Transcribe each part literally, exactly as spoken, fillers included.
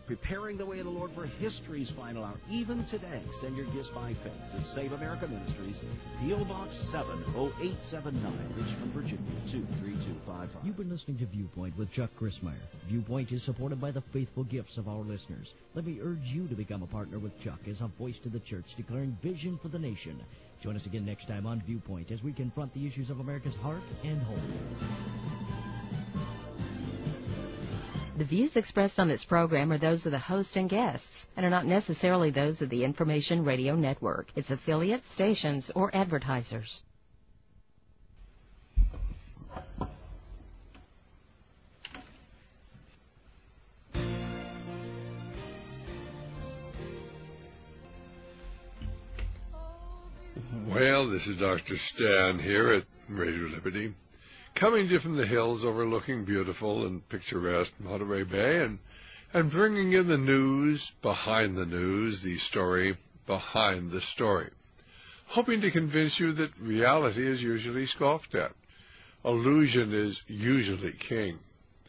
preparing the way of the Lord for history's final hour. Even today, send your gifts by faith to Save America Ministries, P O. Box seven oh eight seven nine, Richmond, Virginia, two three two five five. You've been listening to Viewpoint with Chuck Crismier. Viewpoint is supported by the faithful gifts of our listeners. Let me urge you to become a partner with Chuck as a voice to the church declaring vision for the nation. Join us again next time on Viewpoint as we confront the issues of America's heart and home. The views expressed on this program are those of the host and guests and are not necessarily those of the Information Radio Network, its affiliates, stations, or advertisers. Well, this is Doctor Stan here at Radio Liberty, coming to you from the hills overlooking beautiful and picturesque Monterey Bay, and, and bringing in the news behind the news, the story behind the story, hoping to convince you that reality is usually scoffed at. Illusion is usually king.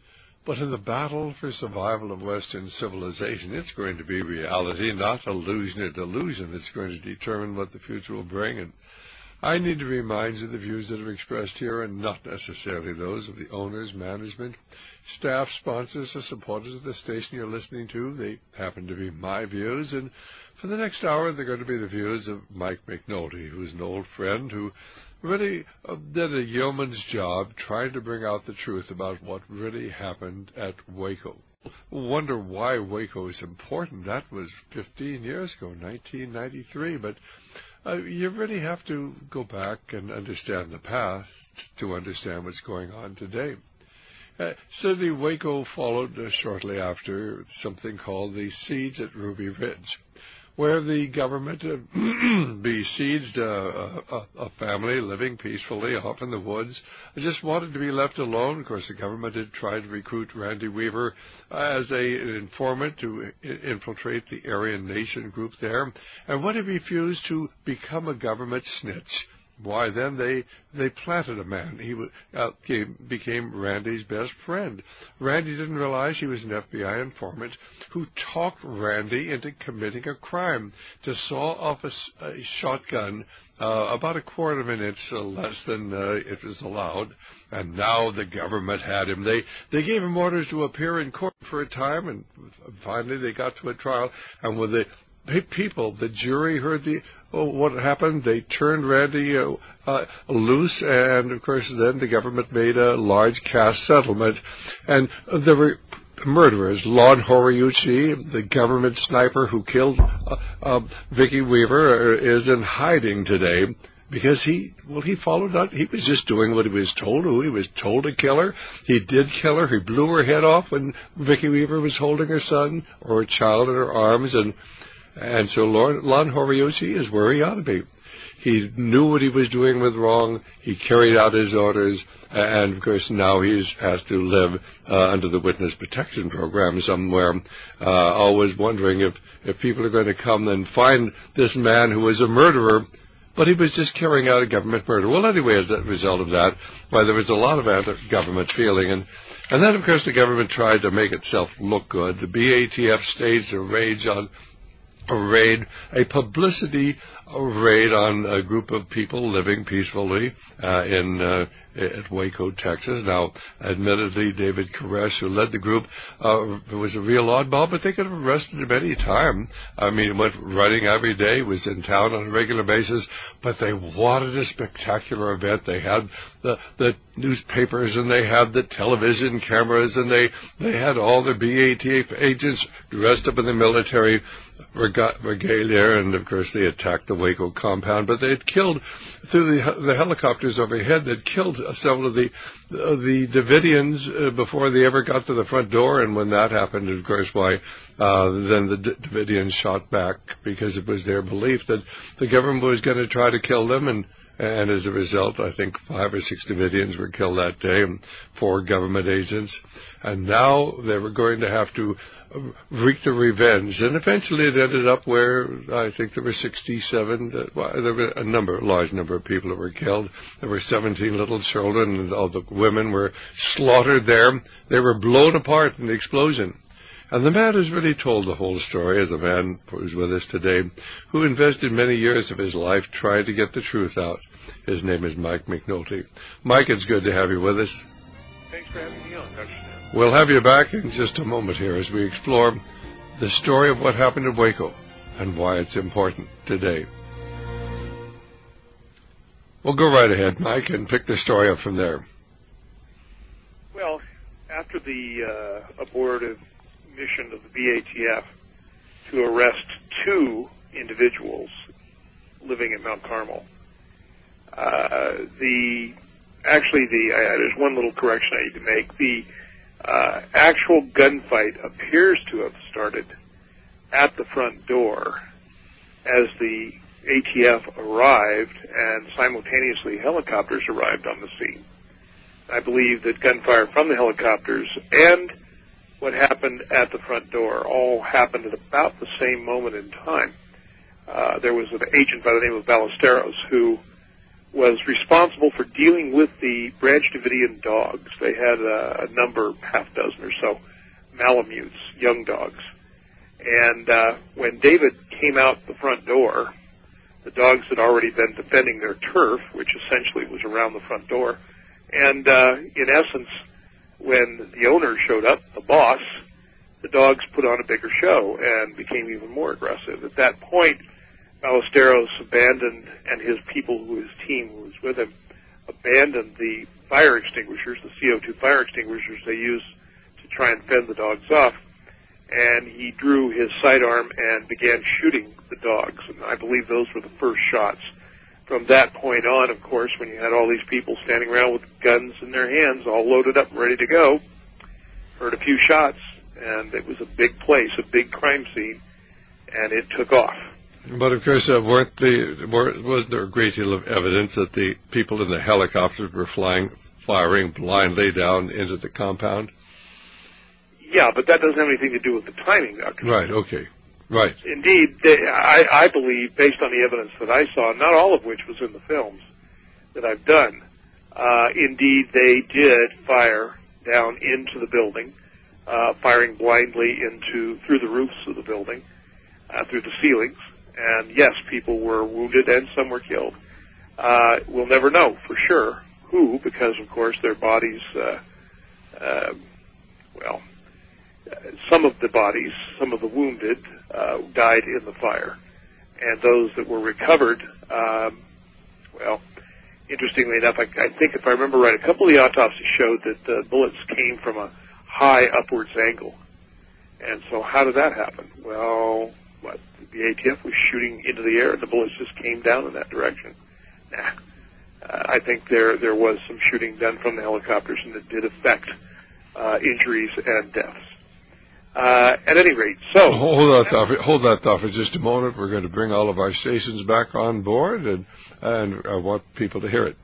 But in the battle for survival of Western civilization, it's going to be reality, not illusion or delusion, that's going to determine what the future will bring. And I need to remind you the views that are expressed here are not necessarily those of the owners, management, staff, sponsors, or supporters of the station you're listening to. They happen to be my views, and for the next hour they're going to be the views of Mike McNulty, who's an old friend who really uh, did a yeoman's job trying to bring out the truth about what really happened at Waco. Wonder why Waco is important. That was fifteen years ago, nineteen ninety-three, but Uh, you really have to go back and understand the past to understand what's going on today. Uh, certainly, Waco followed uh, shortly after something called the siege at Ruby Ridge, where the government uh, besieged uh, a, a family living peacefully off in the woods, just wanted to be left alone. Of course, the government had tried to recruit Randy Weaver as a, an informant to I- infiltrate the Aryan Nation group there. And when he refused to become a government snitch, why, then they they planted a man. He uh, came, became Randy's best friend. Randy didn't realize he was an F B I informant who talked Randy into committing a crime, to saw off a, a shotgun uh, about a quarter of an inch uh, less than uh, it was allowed. And now the government had him. They they gave him orders to appear in court for a time, and finally they got to a trial. And when the people, the jury heard the oh, what happened, they turned Randy uh, uh, loose, and of course then the government made a large cash settlement. And uh, there were murderers. Lon Horiuchi, the government sniper who killed uh, uh, Vicki Weaver, is in hiding today because he, well, he followed up. He was just doing what he was told. Who he was told to kill her. He did kill her. He blew her head off when Vicki Weaver was holding her son or her child in her arms, and And so Lon, Lon Horiuchi is where he ought to be. He knew what he was doing was wrong. He carried out his orders. And, of course, now he has to live uh, under the witness protection program somewhere, uh, always wondering if, if people are going to come and find this man who was a murderer, but he was just carrying out a government murder. Well, anyway, as a result of that, why, there was a lot of anti-government feeling. And, and then, of course, the government tried to make itself look good. The B A T F staged a rage on a raid, a publicity raid on a group of people living peacefully uh, in uh, at Waco, Texas. Now, admittedly, David Koresh, who led the group, uh, was a real oddball, but they could have arrested him any time. I mean, went running every day, was in town on a regular basis, but they wanted a spectacular event. They had the, the newspapers, and they had the television cameras, and they, they had all the B A T F agents dressed up in the military regalia, and of course they attacked the Waco compound. But they had killed, through the, the helicopters overhead, they'd killed several of the uh, the Davidians uh, before they ever got to the front door. And when that happened, of course, why uh, then the D- Davidians shot back, because it was their belief that the government was going to try to kill them. And And as a result, I think five or six Davidians were killed that day, and four government agents. And now they were going to have to wreak the revenge. And eventually it ended up where I think there were sixty-seven, uh, well, there were a number, a large number of people that were killed. There were seventeen little children, and all the women were slaughtered there. They were blown apart in the explosion. And the man who's really told the whole story is a man who's with us today who invested many years of his life trying to get the truth out. His name is Mike McNulty. Mike, it's good to have you with us. Thanks for having me on, Doctor Stan. We'll have you back in just a moment here as we explore the story of what happened in Waco and why it's important today. We'll go right ahead, Mike, and pick the story up from there. Well, after the uh, abortive mission of the B A T F to arrest two individuals living in Mount Carmel, uh, the actually the uh, there's one little correction I need to make. The uh, actual gunfight appears to have started at the front door as the A T F arrived, and simultaneously helicopters arrived on the scene. I believe that gunfire from the helicopters and what happened at the front door all happened at about the same moment in time. Uh, there was an agent by the name of Ballesteros who was responsible for dealing with the Branch Davidian dogs. They had a, a number, half dozen or so, Malamutes, young dogs. And uh, when David came out the front door, the dogs had already been defending their turf, which essentially was around the front door. And uh, in essence, when the owner showed up, the boss, the dogs put on a bigger show and became even more aggressive. At that point, Ballesteros abandoned, and his people, who his team who was with him, abandoned the fire extinguishers, the C O two fire extinguishers they used to try and fend the dogs off. And he drew his sidearm and began shooting the dogs. And I believe those were the first shots. From that point on, of course, when you had all these people standing around with guns in their hands, all loaded up and ready to go, heard a few shots, and it was a big place, a big crime scene, and it took off. But of course, uh, weren't the weren't, wasn't there a great deal of evidence that the people in the helicopters were flying, firing blindly down into the compound? Yeah, but that doesn't have anything to do with the timing, Doctor Right. Okay. Right. Indeed, they, I, I believe, based on the evidence that I saw, not all of which was in the films that I've done, uh, indeed, they did fire down into the building, uh, firing blindly into through the roofs of the building, uh, through the ceilings. And yes, people were wounded and some were killed. Uh, we'll never know for sure who, because of course their bodies, uh, uh, well, some of the bodies, some of the wounded, uh, died in the fire. And those that were recovered, um, well, interestingly enough, I, I think if I remember right, a couple of the autopsies showed that the bullets came from a high upwards angle. And so how did that happen? Well, what, the A T F was shooting into the air and the bullets just came down in that direction. Nah. Uh, I think there there was some shooting done from the helicopters, and it did affect uh, injuries and deaths. Uh, at any rate, so... Hold that thought, for, hold that thought for just a moment. We're going to bring all of our stations back on board, and, and I want people to hear it.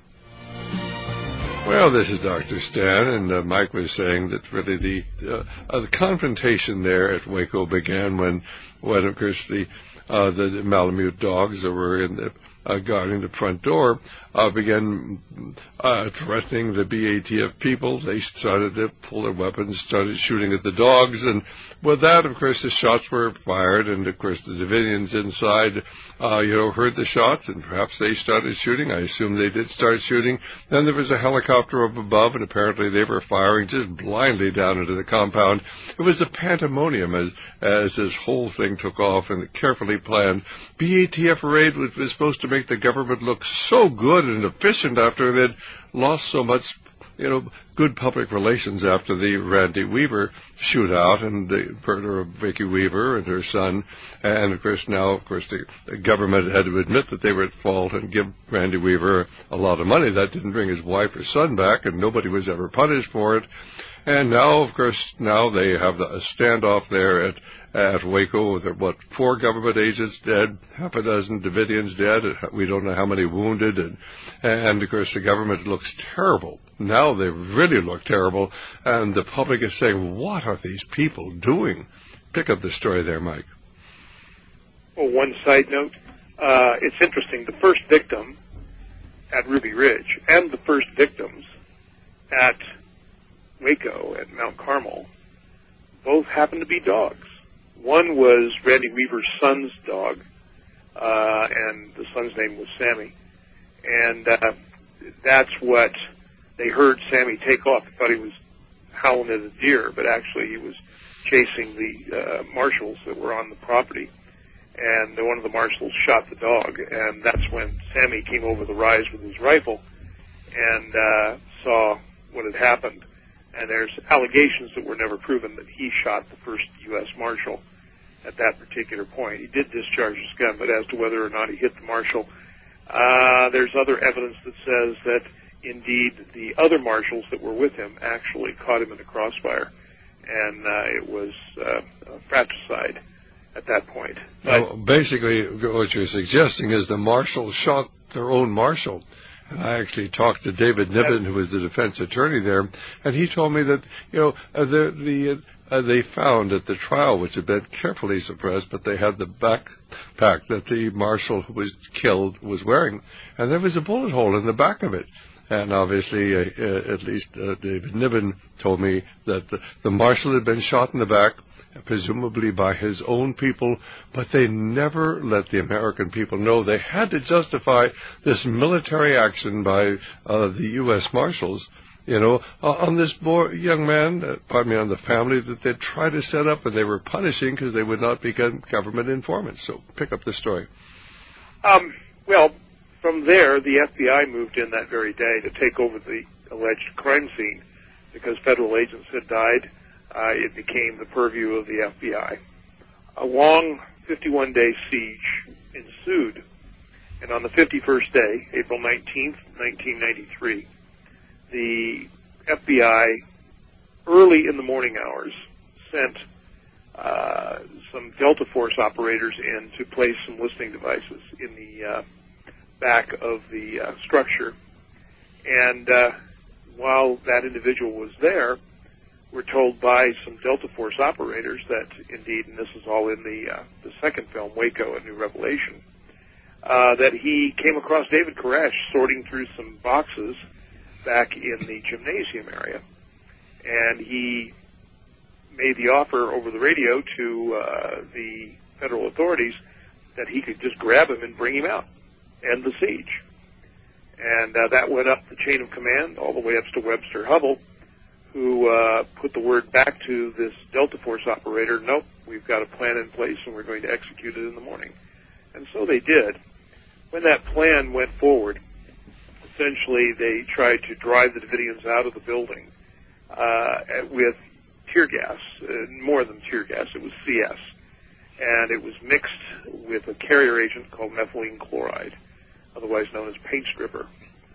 Well, this is Doctor Stan, and uh, Mike was saying that really the, uh, uh, the confrontation there at Waco began when, when of course, the, uh, the Malamute dogs that were in the, uh, guarding the front door uh, began uh, threatening the B A T F people. They started to pull their weapons, started shooting at the dogs, and with that, of course, the shots were fired, and of course the Davidians inside, uh, you know, heard the shots, and perhaps they started shooting. I assume they did start shooting. Then there was a helicopter up above, and apparently they were firing just blindly down into the compound. It was a pandemonium as as this whole thing took off, and carefully planned B A T F raid was, was supposed to make the government look so good and efficient after they'd lost so much, you know, good public relations after the Randy Weaver shootout and the murder of Vicki Weaver and her son. And, of course, now, of course, the, the government had to admit that they were at fault and give Randy Weaver a lot of money. That didn't bring his wife or son back, and nobody was ever punished for it. And now, of course, now they have a standoff there at at Waco with, what, four government agents dead, half a dozen Davidians dead, we don't know how many wounded, and, and of course the government looks terrible. Now they really look terrible, and the public is saying, what are these people doing? Pick up the story there, Mike. Well, one side note, uh, it's interesting, the first victim at Ruby Ridge and the first victims at Waco, at Mount Carmel, both happened to be dogs. One was Randy Weaver's son's dog, uh, and the son's name was Sammy. And uh, that's what they heard Sammy take off. They thought he was howling at a deer, but actually he was chasing the uh, marshals that were on the property. And one of the marshals shot the dog, and that's when Sammy came over the rise with his rifle and uh, saw what had happened. And there's allegations that were never proven that he shot the first U S Marshal at that particular point. He did discharge his gun, but as to whether or not he hit the Marshal, uh, there's other evidence that says that indeed the other marshals that were with him actually caught him in the crossfire, and uh, it was uh, fratricide at that point. But well, basically, what you're suggesting is the marshals shot their own marshal. And I actually talked to David Niven, who was the defense attorney there, and he told me that, you know, uh, the, the, uh, they found at the trial, which had been carefully suppressed, but they had the backpack that the marshal who was killed was wearing, and there was a bullet hole in the back of it. And obviously, uh, uh, at least uh, David Niven told me that the, the marshal had been shot in the back, presumably by his own people, but they never let the American people know. They had to justify this military action by uh, the U S Marshals, you know, uh, on this boy, young man, uh, pardon me, on the family that they tried to set up, and they were punishing because they would not become government informants. So pick up the story. Um, well, from there, the F B I moved in that very day to take over the alleged crime scene because federal agents had died. Uh, it became the purview of the F B I. A long fifty-one day siege ensued, and on the fifty-first day, April nineteenth, nineteen ninety-three, the F B I, early in the morning hours, sent uh, some Delta Force operators in to place some listening devices in the uh, back of the uh, structure. And uh, while that individual was there, we're told by some Delta Force operators that indeed, and this is all in the uh, the second film, Waco, A New Revelation, uh, that he came across David Koresh sorting through some boxes back in the gymnasium area. And he made the offer over the radio to uh, the federal authorities that he could just grab him and bring him out, end the siege. And uh, that went up the chain of command all the way up to Webster Hubble, who uh, put the word back to this Delta Force operator, nope, we've got a plan in place and we're going to execute it in the morning. And so they did. When that plan went forward, essentially they tried to drive the Davidians out of the building uh, with tear gas, uh, more than tear gas, it was C S. And it was mixed with a carrier agent called methylene chloride, otherwise known as paint stripper.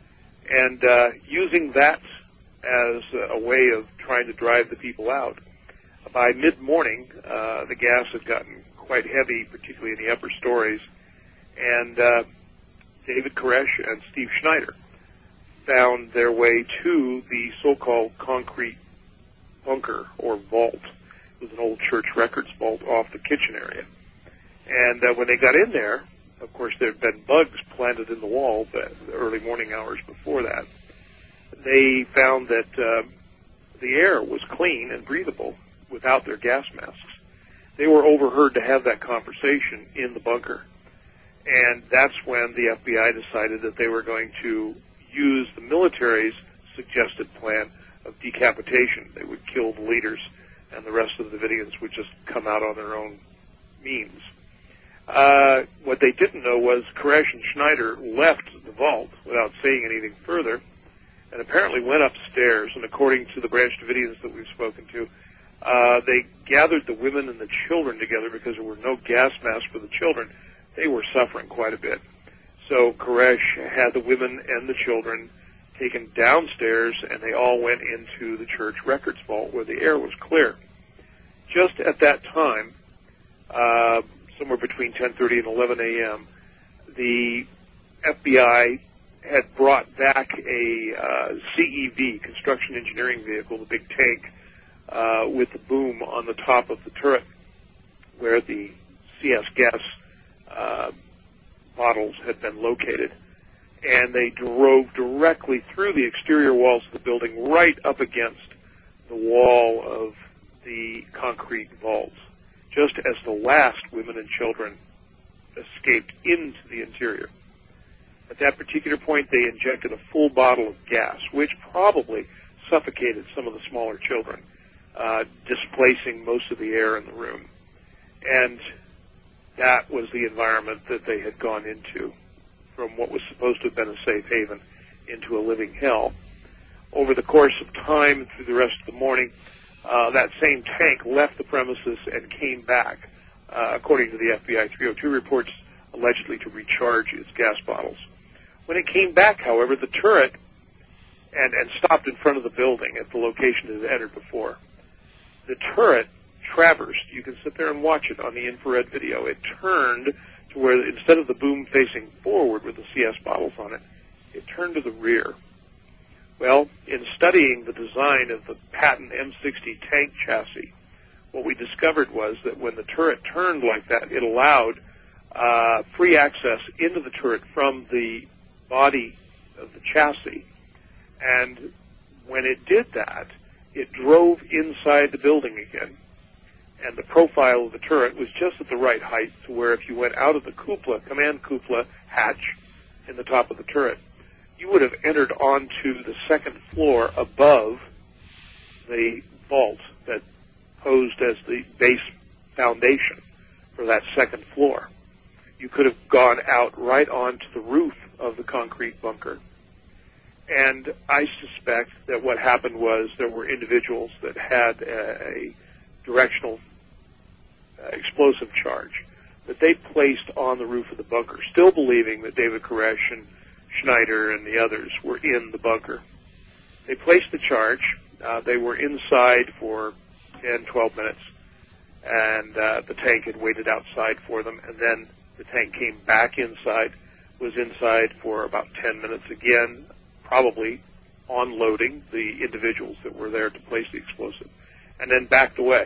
And uh, using that as a way of trying to drive the people out, by mid-morning, uh, the gas had gotten quite heavy, particularly in the upper stories, and uh, David Koresh and Steve Schneider found their way to the so-called concrete bunker or vault. It was an old church records vault off the kitchen area. And uh, when they got in there, of course, there had been bugs planted in the wall the early morning hours before that. They found that uh, the air was clean and breathable without their gas masks. They were overheard to have that conversation in the bunker. And that's when the F B I decided that they were going to use the military's suggested plan of decapitation. They would kill the leaders, and the rest of the Davidians would just come out on their own means. Uh, what they didn't know was Koresh and Schneider left the vault without saying anything further, and apparently went upstairs, and according to the Branch Davidians that we've spoken to, uh, they gathered the women and the children together because there were no gas masks for the children. They were suffering quite a bit. So Koresh had the women and the children taken downstairs, and they all went into the church records vault where the air was clear. Just at that time, uh, somewhere between ten thirty and eleven a.m., the F B I had brought back a uh, C E V, construction engineering vehicle, the big tank, uh, with the boom on the top of the turret where the C S gas uh, bottles had been located. And they drove directly through the exterior walls of the building right up against the wall of the concrete vaults, just as the last women and children escaped into the interior. At that particular point, they injected a full bottle of gas, which probably suffocated some of the smaller children, uh, displacing most of the air in the room. And that was the environment that they had gone into, from what was supposed to have been a safe haven into a living hell. Over the course of time, through the rest of the morning, uh, that same tank left the premises and came back, uh, according to the F B I three oh two reports, allegedly to recharge its gas bottles. When it came back, however, the turret and, and stopped in front of the building at the location it had entered before. The turret traversed. You can sit there and watch it on the infrared video. It turned to where, instead of the boom facing forward with the C S bottles on it, it turned to the rear. Well, in studying the design of the Patton M sixty tank chassis, what we discovered was that when the turret turned like that, it allowed uh, free access into the turret from the body of the chassis. And when it did that, it drove inside the building again. And the profile of the turret was just at the right height to where if you went out of the cupola, command cupola hatch in the top of the turret, you would have entered onto the second floor above the vault that posed as the base foundation for that second floor. You could have gone out right onto the roof of the concrete bunker. And I suspect that what happened was there were individuals that had a, a directional uh, explosive charge that they placed on the roof of the bunker, still believing that David Koresh and Schneider and the others were in the bunker. They placed the charge. Uh, they were inside for ten, twelve minutes, and uh, the tank had waited outside for them, and then the tank came back inside, was inside for about ten minutes again, probably unloading the individuals that were there to place the explosive, and then backed away.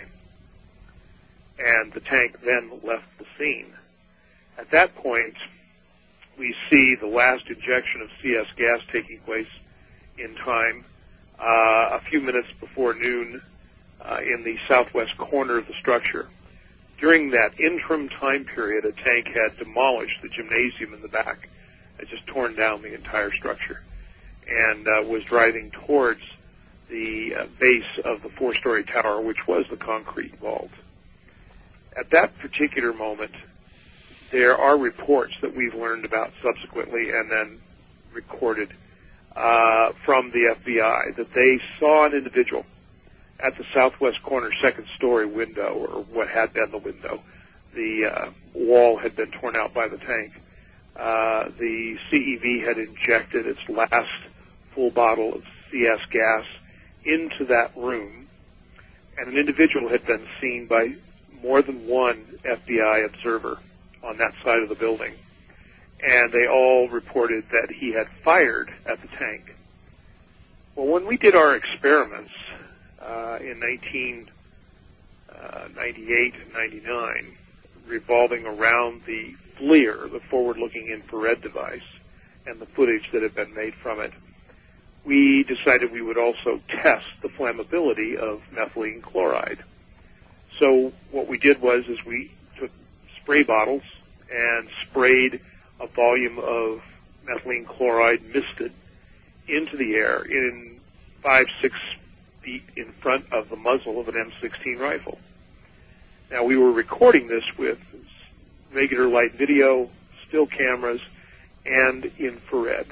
And the tank then left the scene. At that point, we see the last injection of C S gas taking place in time uh, a few minutes before noon uh, in the southwest corner of the structure. During that interim time period, a tank had demolished the gymnasium in the back, had just torn down the entire structure, and uh, was driving towards the uh, base of the four-story tower, which was the concrete vault. At that particular moment, there are reports that we've learned about subsequently and then recorded uh, from the F B I that they saw an individual at the southwest corner second story window, or what had been the window. The uh, wall had been torn out by the tank. Uh, the C E V had injected its last full bottle of C S gas into that room, and an individual had been seen by more than one F B I observer on that side of the building, and they all reported that he had fired at the tank. Well, when we did our experiments uh, in nineteen ninety-eight and ninety-nine, revolving around the FLIR, the forward-looking infrared device, and the footage that had been made from it, we decided we would also test the flammability of methylene chloride. So what we did was is we took spray bottles and sprayed a volume of methylene chloride misted into the air in five, six feet in front of the muzzle of an M sixteen rifle. Now, we were recording this with regular light video, still cameras, and infrared.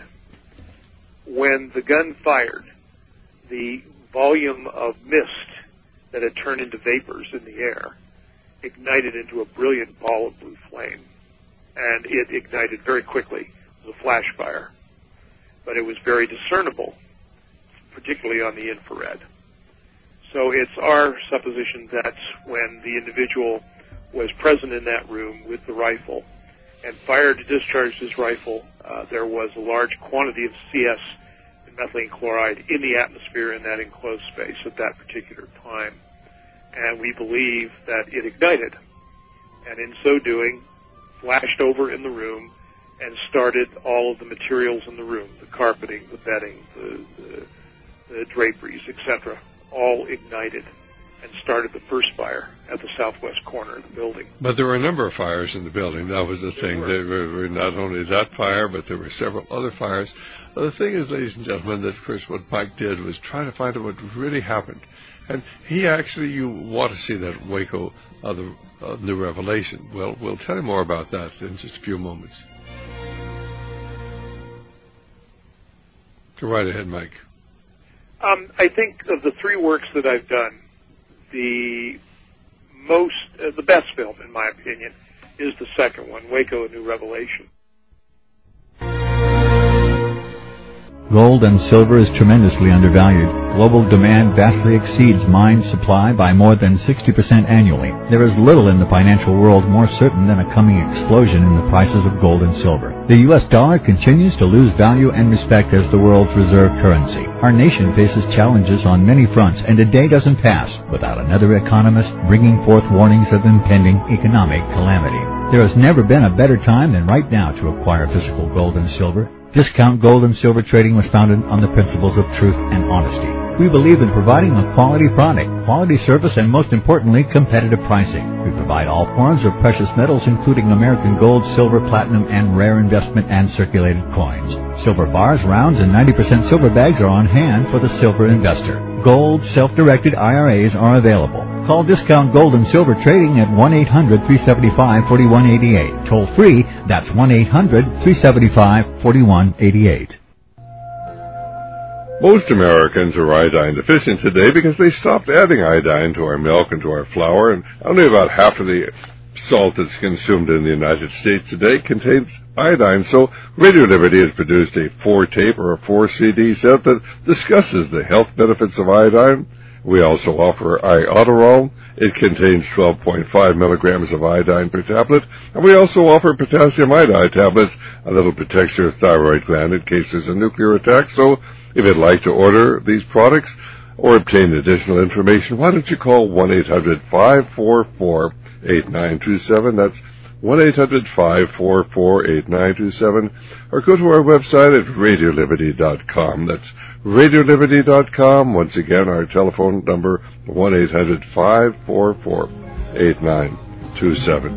When the gun fired, the volume of mist that had turned into vapors in the air ignited into a brilliant ball of blue flame. And it ignited very quickly. It was a flash fire. But it was very discernible, particularly on the infrared. So it's our supposition that when the individual was present in that room with the rifle and fired to discharge his rifle, uh, there was a large quantity of C S and methylene chloride in the atmosphere in that enclosed space at that particular time. And we believe that it ignited, and in so doing, flashed over in the room and started all of the materials in the room, the carpeting, the bedding, the, the, the draperies, et cetera, all ignited. and started the first fire at the southwest corner of the building. But there were a number of fires in the building. That was the thing. There were, were not only that fire, but there were several other fires. Well, the thing is, ladies and gentlemen, that, of course, what Mike did was try to find out what really happened. And he actually, you want to see that Waco, uh, the uh, new revelation. Well, we'll tell you more about that in just a few moments. Go right ahead, Mike. Um, I think of the three works that I've done, the most, uh, the best film, in my opinion, is the second one, Waco, A New Revelation. Gold and silver is tremendously undervalued. Global demand vastly exceeds mine supply by more than sixty percent annually. There is little in the financial world more certain than a coming explosion in the prices of gold and silver. The U S dollar continues to lose value and respect as the world's reserve currency. Our nation faces challenges on many fronts, and a day doesn't pass without another economist bringing forth warnings of impending economic calamity. There has never been a better time than right now to acquire physical gold and silver. Discount Gold and Silver Trading was founded on the principles of truth and honesty. We believe in providing a quality product, quality service, and most importantly, competitive pricing. We provide all forms of precious metals, including American gold, silver, platinum, and rare investment and circulated coins. Silver bars, rounds, and ninety percent silver bags are on hand for the silver investor. Gold, self-directed I R As are available. Call Discount Gold and Silver Trading at one eight hundred, three seven five, four one eight eight. Toll free, that's one eight hundred, three seven five, four one eight eight. Most Americans are iodine deficient today because they stopped adding iodine to our milk and to our flour, and only about half of the salt that's consumed in the United States today contains iodine. So Radio Liberty has produced a four-tape or a four-C D set that discusses the health benefits of iodine. We also offer Iodoral. It contains twelve point five milligrams of iodine per tablet. And we also offer potassium iodide tablets, and that'll protect your thyroid gland in case there's a nuclear attack. So if you'd like to order these products or obtain additional information, why don't you call one eight hundred, five four four, eight nine two seven. That's one eight hundred, five four four, eight nine two seven. Or go to our website at radio liberty dot com. That's radio liberty dot com. Once again, our telephone number, one eight hundred, five four four, eight nine two seven.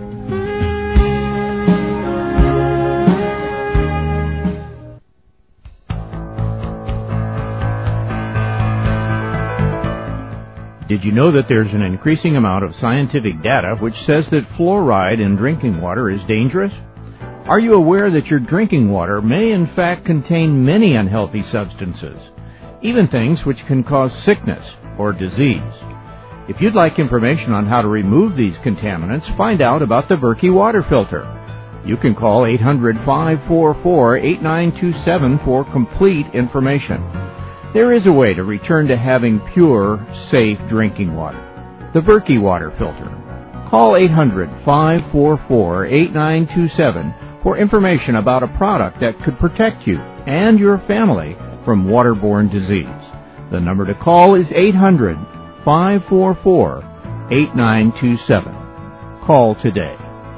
Did you know that there's an increasing amount of scientific data which says that fluoride in drinking water is dangerous? Are you aware that your drinking water may in fact contain many unhealthy substances, even things which can cause sickness or disease? If you'd like information on how to remove these contaminants, find out about the Berkey water filter. You can call eight hundred, five four four, eight nine two seven for complete information. There is a way to return to having pure, safe drinking water. The Berkey water filter. Call eight hundred, five four four, eight nine two seven for information about a product that could protect you and your family from waterborne disease. The number to call is eight hundred, five four four, eight nine two seven. Call today.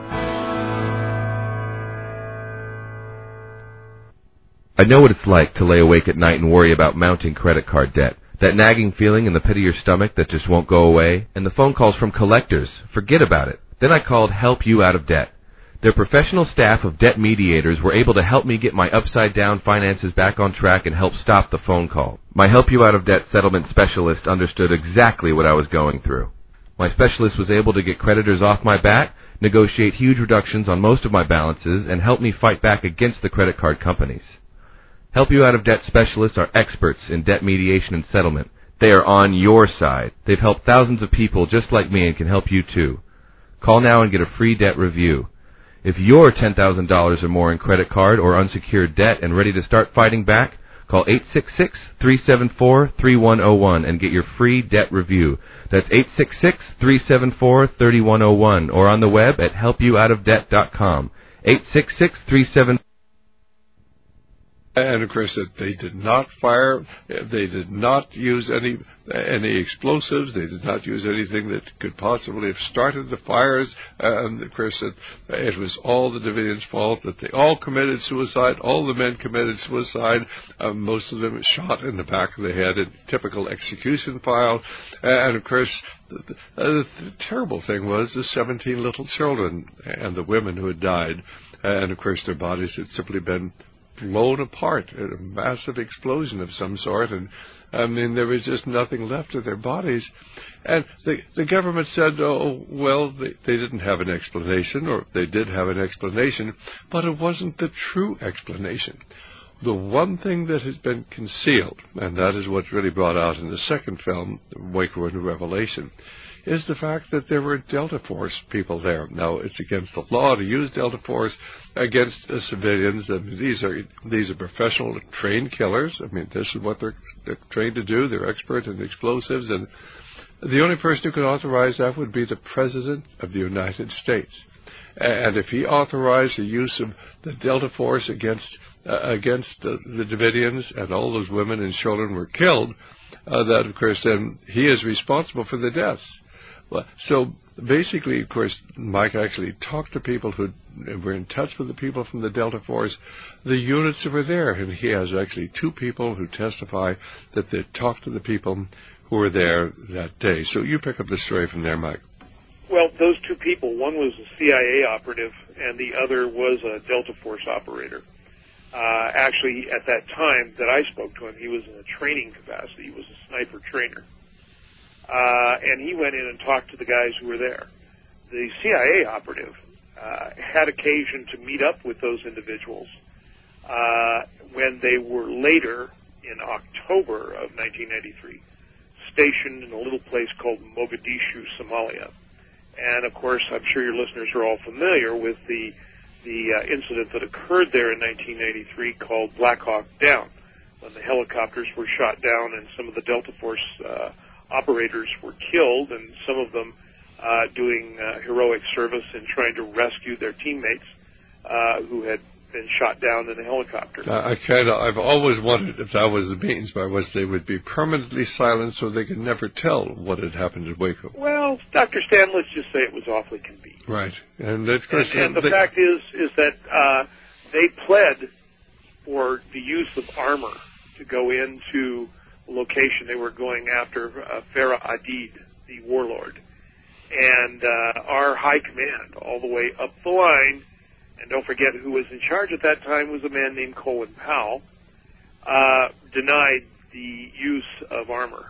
I know what it's like to lay awake at night and worry about mounting credit card debt. That nagging feeling in the pit of your stomach that just won't go away. And the phone calls from collectors. Forget about it. Then I called Help You Out of Debt. Their professional staff of debt mediators were able to help me get my upside-down finances back on track and help stop the phone call. My Help You Out of Debt settlement specialist understood exactly what I was going through. My specialist was able to get creditors off my back, negotiate huge reductions on most of my balances, and help me fight back against the credit card companies. Help You Out of Debt specialists are experts in debt mediation and settlement. They are on your side. They've helped thousands of people just like me and can help you too. Call now and get a free debt review. If you're ten thousand dollars or more in credit card or unsecured debt and ready to start fighting back, call eight six six, three seven four, three one zero one and get your free debt review. That's eight six six, three seven four, three one zero one or on the web at help you out of debt dot com. eight six six, three seven four And of course, that they did not fire, they did not use any any explosives, they did not use anything that could possibly have started the fires. And of course, that it was all the Davidians' fault, that they all committed suicide, all the men committed suicide, uh, most of them shot in the back of the head, a typical execution file. And of course, the, the, uh, the terrible thing was the seventeen little children and the women who had died. And of course, their bodies had simply been blown apart in a massive explosion of some sort, and I mean there was just nothing left of their bodies. And the the government said, oh well, they, they didn't have an explanation, or they did have an explanation, but it wasn't the true explanation. The one thing that has been concealed, and that is what's really brought out in the second film, Waco: A New Revelation, is the fact that there were Delta Force people there. Now, it's against the law to use Delta Force against uh, civilians. I mean, these are these are professional, trained killers. I mean, this is what they're, they're trained to do. They're expert in explosives, and the only person who could authorize that would be the President of the United States. And if he authorized the use of the Delta Force against uh, against the, the Davidians, and all those women and children were killed, uh, that, of course, then he is responsible for the deaths. Well, so basically, of course, Mike actually talked to people who were in touch with the people from the Delta Force, the units that were there, and he has actually two people who testify that they talked to the people who were there that day. So you pick up the story from there, Mike. Well, those two people, one was a C I A operative, and the other was a Delta Force operator. Uh, actually, at that time that I spoke to him, he was in a training capacity. He was a sniper trainer. Uh, and he went in and talked to the guys who were there. The C I A operative uh, had occasion to meet up with those individuals uh, when they were later, in October of nineteen ninety-three, stationed in a little place called Mogadishu, Somalia. And, of course, I'm sure your listeners are all familiar with the, the uh, incident that occurred there in nineteen ninety-three called Black Hawk Down, when the helicopters were shot down and some of the Delta Force uh, operators were killed, and some of them uh, doing uh, heroic service in trying to rescue their teammates uh, who had been shot down in a helicopter. I, I kind of, I've always wondered if that was the means by which they would be permanently silent so they could never tell what had happened at Waco. Well, Doctor Stan, let's just say it was awfully convenient. Right, and that's and, and the they, fact is, is that uh, they pled for the use of armor to go into location. They were going after uh, Farah Aidid, the warlord. And uh, our high command, all the way up the line, and don't forget who was in charge at that time was a man named Colin Powell, uh, denied the use of armor.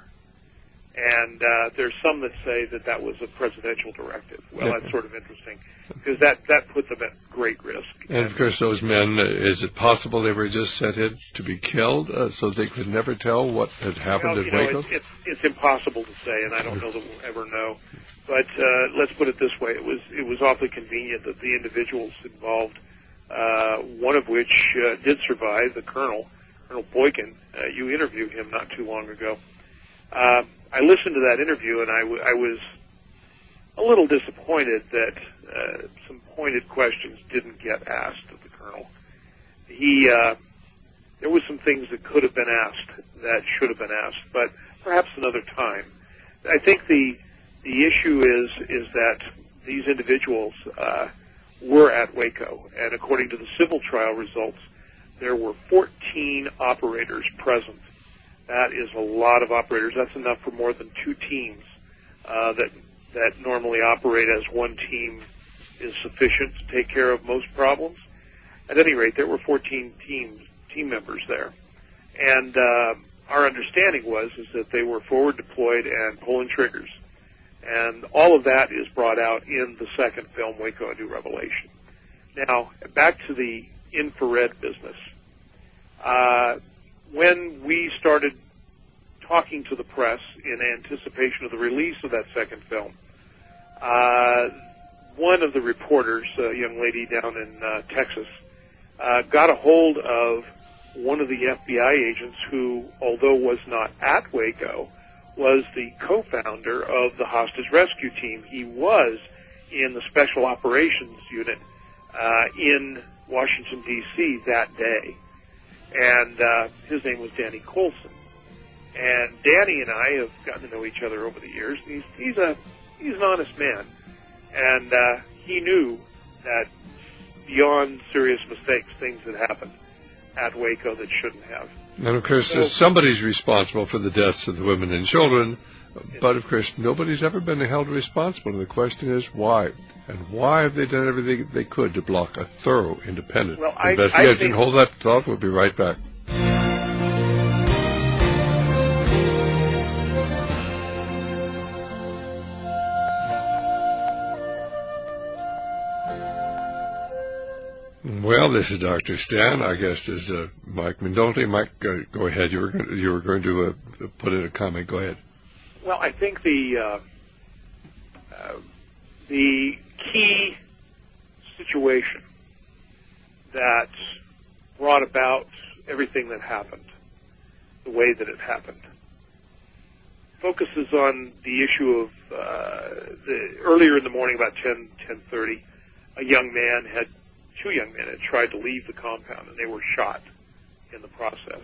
And uh, there's some that say that that was a presidential directive. Well, yeah. That's sort of interesting, because that, that put them at great risk. And, of course, those men, uh, is it possible they were just sent in to be killed uh, so they could never tell what had happened well, at you know, Waco? It's, it's, it's impossible to say, and I don't know that we'll ever know. But uh, let's put it this way. It was, it was awfully convenient that the individuals involved, uh, one of which uh, did survive, the colonel, Colonel Boykin. Uh, you interviewed him not too long ago. Uh, I listened to that interview, and I, w- I was a little disappointed that uh, some pointed questions didn't get asked of the colonel. He, uh, there were some things that could have been asked that should have been asked, but perhaps another time. I think the the issue is is that these individuals uh, were at Waco, and according to the civil trial results, there were fourteen operators present. That is a lot of operators. That's enough for more than two teams uh, that that normally operate as one team is sufficient to take care of most problems. At any rate, there were fourteen teams, team members there. And uh, our understanding was is that they were forward deployed and pulling triggers. And all of that is brought out in the second film, Waco: A New Revelation. Now, back to the infrared business. Uh, when we started talking to the press in anticipation of the release of that second film, uh, one of the reporters, a young lady down in uh, Texas, uh, got a hold of one of the F B I agents who, although was not at Waco, was the co-founder of the hostage rescue team. He was in the Special Operations Unit uh, in Washington, D C that day. and uh, his name was Danny Colson. And Danny and I have gotten to know each other over the years. He's he's a he's an honest man, and uh, he knew that beyond serious mistakes, things had happened at Waco that shouldn't have. And of course, So, somebody's responsible for the deaths of the women and children, but of course, nobody's ever been held responsible. And the question is why, and why have they done everything they could to block a thorough, independent well, I, investigation? I think, Hold that thought. We'll be right back. Well, this is Doctor Stan. Our guest is uh, Mike Mindolti. Mike, uh, go ahead. You were going to, you were going to uh, put in a comment. Go ahead. Well, I think the uh, uh, the key situation that brought about everything that happened, the way that it happened, focuses on the issue of uh, the earlier in the morning, about ten, ten thirty, a young man had. Two young men had tried to leave the compound, and they were shot in the process.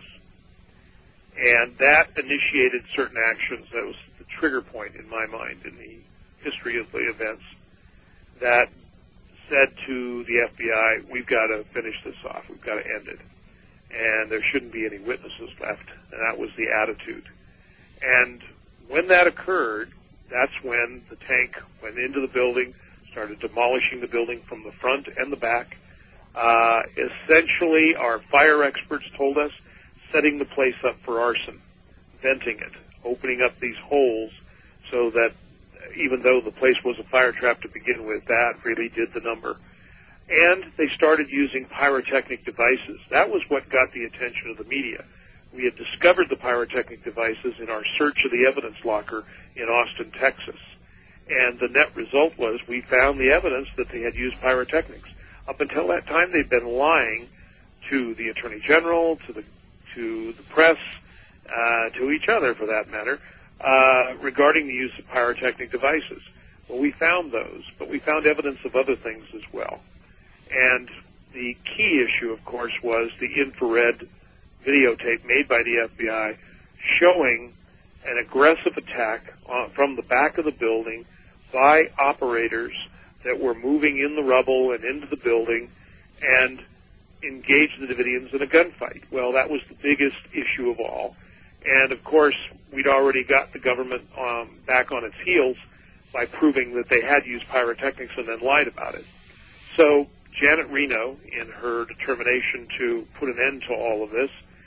And that initiated certain actions. That was the trigger point in my mind in the history of the events that said to the F B I, we've got to finish this off. We've got to end it. And there shouldn't be any witnesses left. And that was the attitude. And when that occurred, that's when the tank went into the building, started demolishing the building from the front and the back. Uh, essentially, our fire experts told us, setting the place up for arson, venting it, opening up these holes so that even though the place was a fire trap to begin with, that really did the number. And they started using pyrotechnic devices. That was what got the attention of the media. We had discovered the pyrotechnic devices in our search of the evidence locker in Austin, Texas. And the net result was we found the evidence that they had used pyrotechnics. Up until that time, they'd been lying to the Attorney General, to the to the press, uh, to each other, for that matter, uh, regarding the use of pyrotechnic devices. Well, we found those, but we found evidence of other things as well. And the key issue, of course, was the infrared videotape made by the F B I showing an aggressive attack on, from the back of the building by operators that were moving in the rubble and into the building and engaged the Davidians in a gunfight. Well, that was the biggest issue of all. And, of course, we'd already got the government um, back on its heels by proving that they had used pyrotechnics and then lied about it. So Janet Reno, in her determination to put an end to all of this,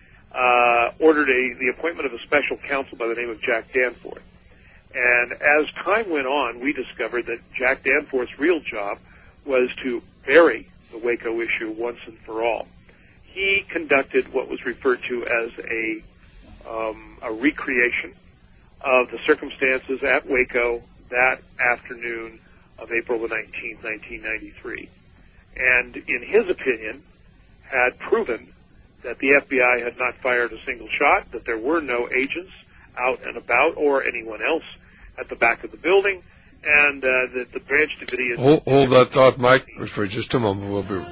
uh, ordered a, the appointment of a special counsel by the name of Jack Danforth. And as time went on, we discovered that Jack Danforth's real job was to bury the Waco issue once and for all. He conducted what was referred to as a, um, a recreation of the circumstances at Waco that afternoon of April the nineteenth, nineteen ninety-three. And in his opinion, had proven that the F B I had not fired a single shot, that there were no agents out and about or anyone else at the back of the building, and uh, that the Branch Davidians... Hold, hold that thought, Mike, for just a moment. We'll be...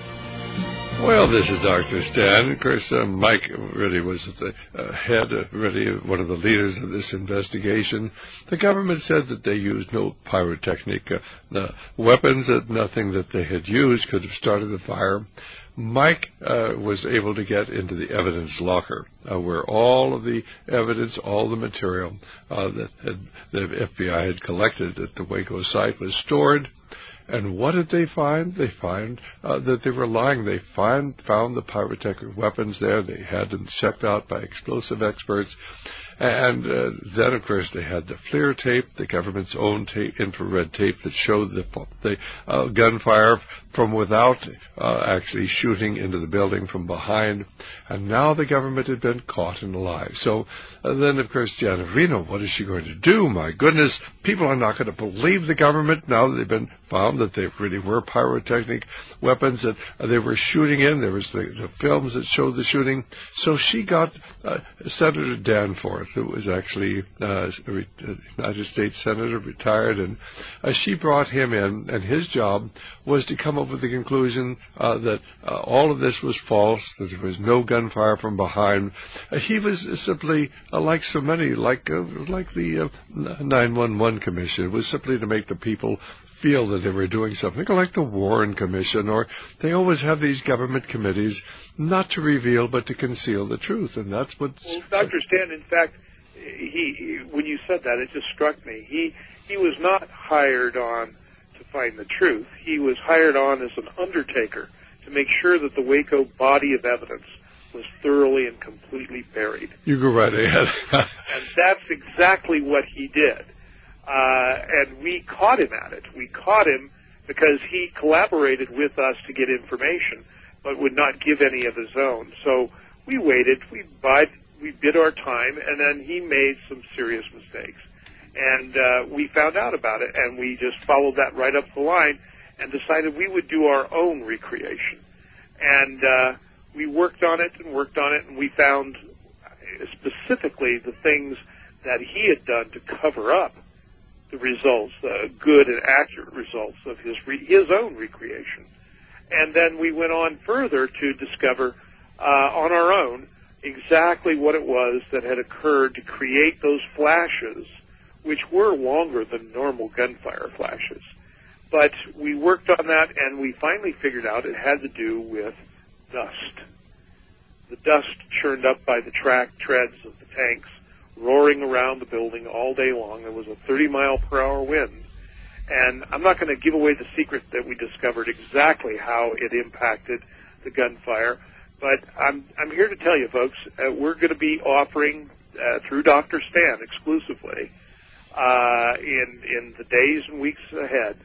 Well, this is Doctor Stan. Of course, uh, Mike really was the uh, head, uh, really one of the leaders of this investigation. The government said that they used no pyrotechnic uh, the weapons, that nothing that they had used could have started the fire. Mike uh, was able to get into the evidence locker, uh, where all of the evidence, all the material uh, that had, the F B I had collected at the Waco site was stored. And what did they find? They find uh, that they were lying. They find, found the pyrotechnic weapons there. They had them checked out by explosive experts. And uh, then, of course, they had the FLIR tape, the government's own tape, infrared tape that showed the, the uh, gunfire from without uh, actually shooting into the building from behind. And now the government had been caught in a lie. So uh, then, of course, Janet Reno, what is she going to do? My goodness, people are not going to believe the government now that they've been found that they really were pyrotechnic weapons that uh, they were shooting in. There was the, the films that showed the shooting. So she got uh, Senator Danforth, who was actually uh, a re- a United States Senator, retired, and uh, she brought him in, and his job was to come up up with the conclusion uh, that uh, all of this was false, that there was no gunfire from behind. Uh, he was simply, uh, like so many, like uh, like the uh, nine one one Commission. It was simply to make the people feel that they were doing something, like the Warren Commission, or they always have these government committees not to reveal but to conceal the truth, and that's what... Well, Doctor Stan, in fact, he, when you said that, it just struck me. He, he was not hired on to find the truth. He was hired on as an undertaker to make sure that the Waco body of evidence was thoroughly and completely buried. You go right ahead. And that's exactly what he did. Uh, and we caught him at it. We caught him because he collaborated with us to get information, but would not give any of his own. So we waited, we bide, we bid our time, and then he made some serious mistakes. And uh, we found out about it, and we just followed that right up the line and decided we would do our own recreation. And uh, we worked on it and worked on it, and we found specifically the things that he had done to cover up the results, uh, good and accurate results of his re- his own recreation. And then we went on further to discover uh, on our own exactly what it was that had occurred to create those flashes, which were longer than normal gunfire flashes. But we worked on that, and we finally figured out it had to do with dust. The dust churned up by the track treads of the tanks, roaring around the building all day long. There was a thirty mile per hour wind. And I'm not going to give away the secret that we discovered exactly how it impacted the gunfire, but I'm, I'm here to tell you, folks, uh, we're going to be offering, uh, through Doctor Stan exclusively, uh, in, in the days and weeks ahead,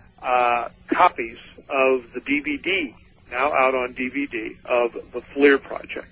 uh, copies of the D V D, now out on D V D, of the FLIR Project.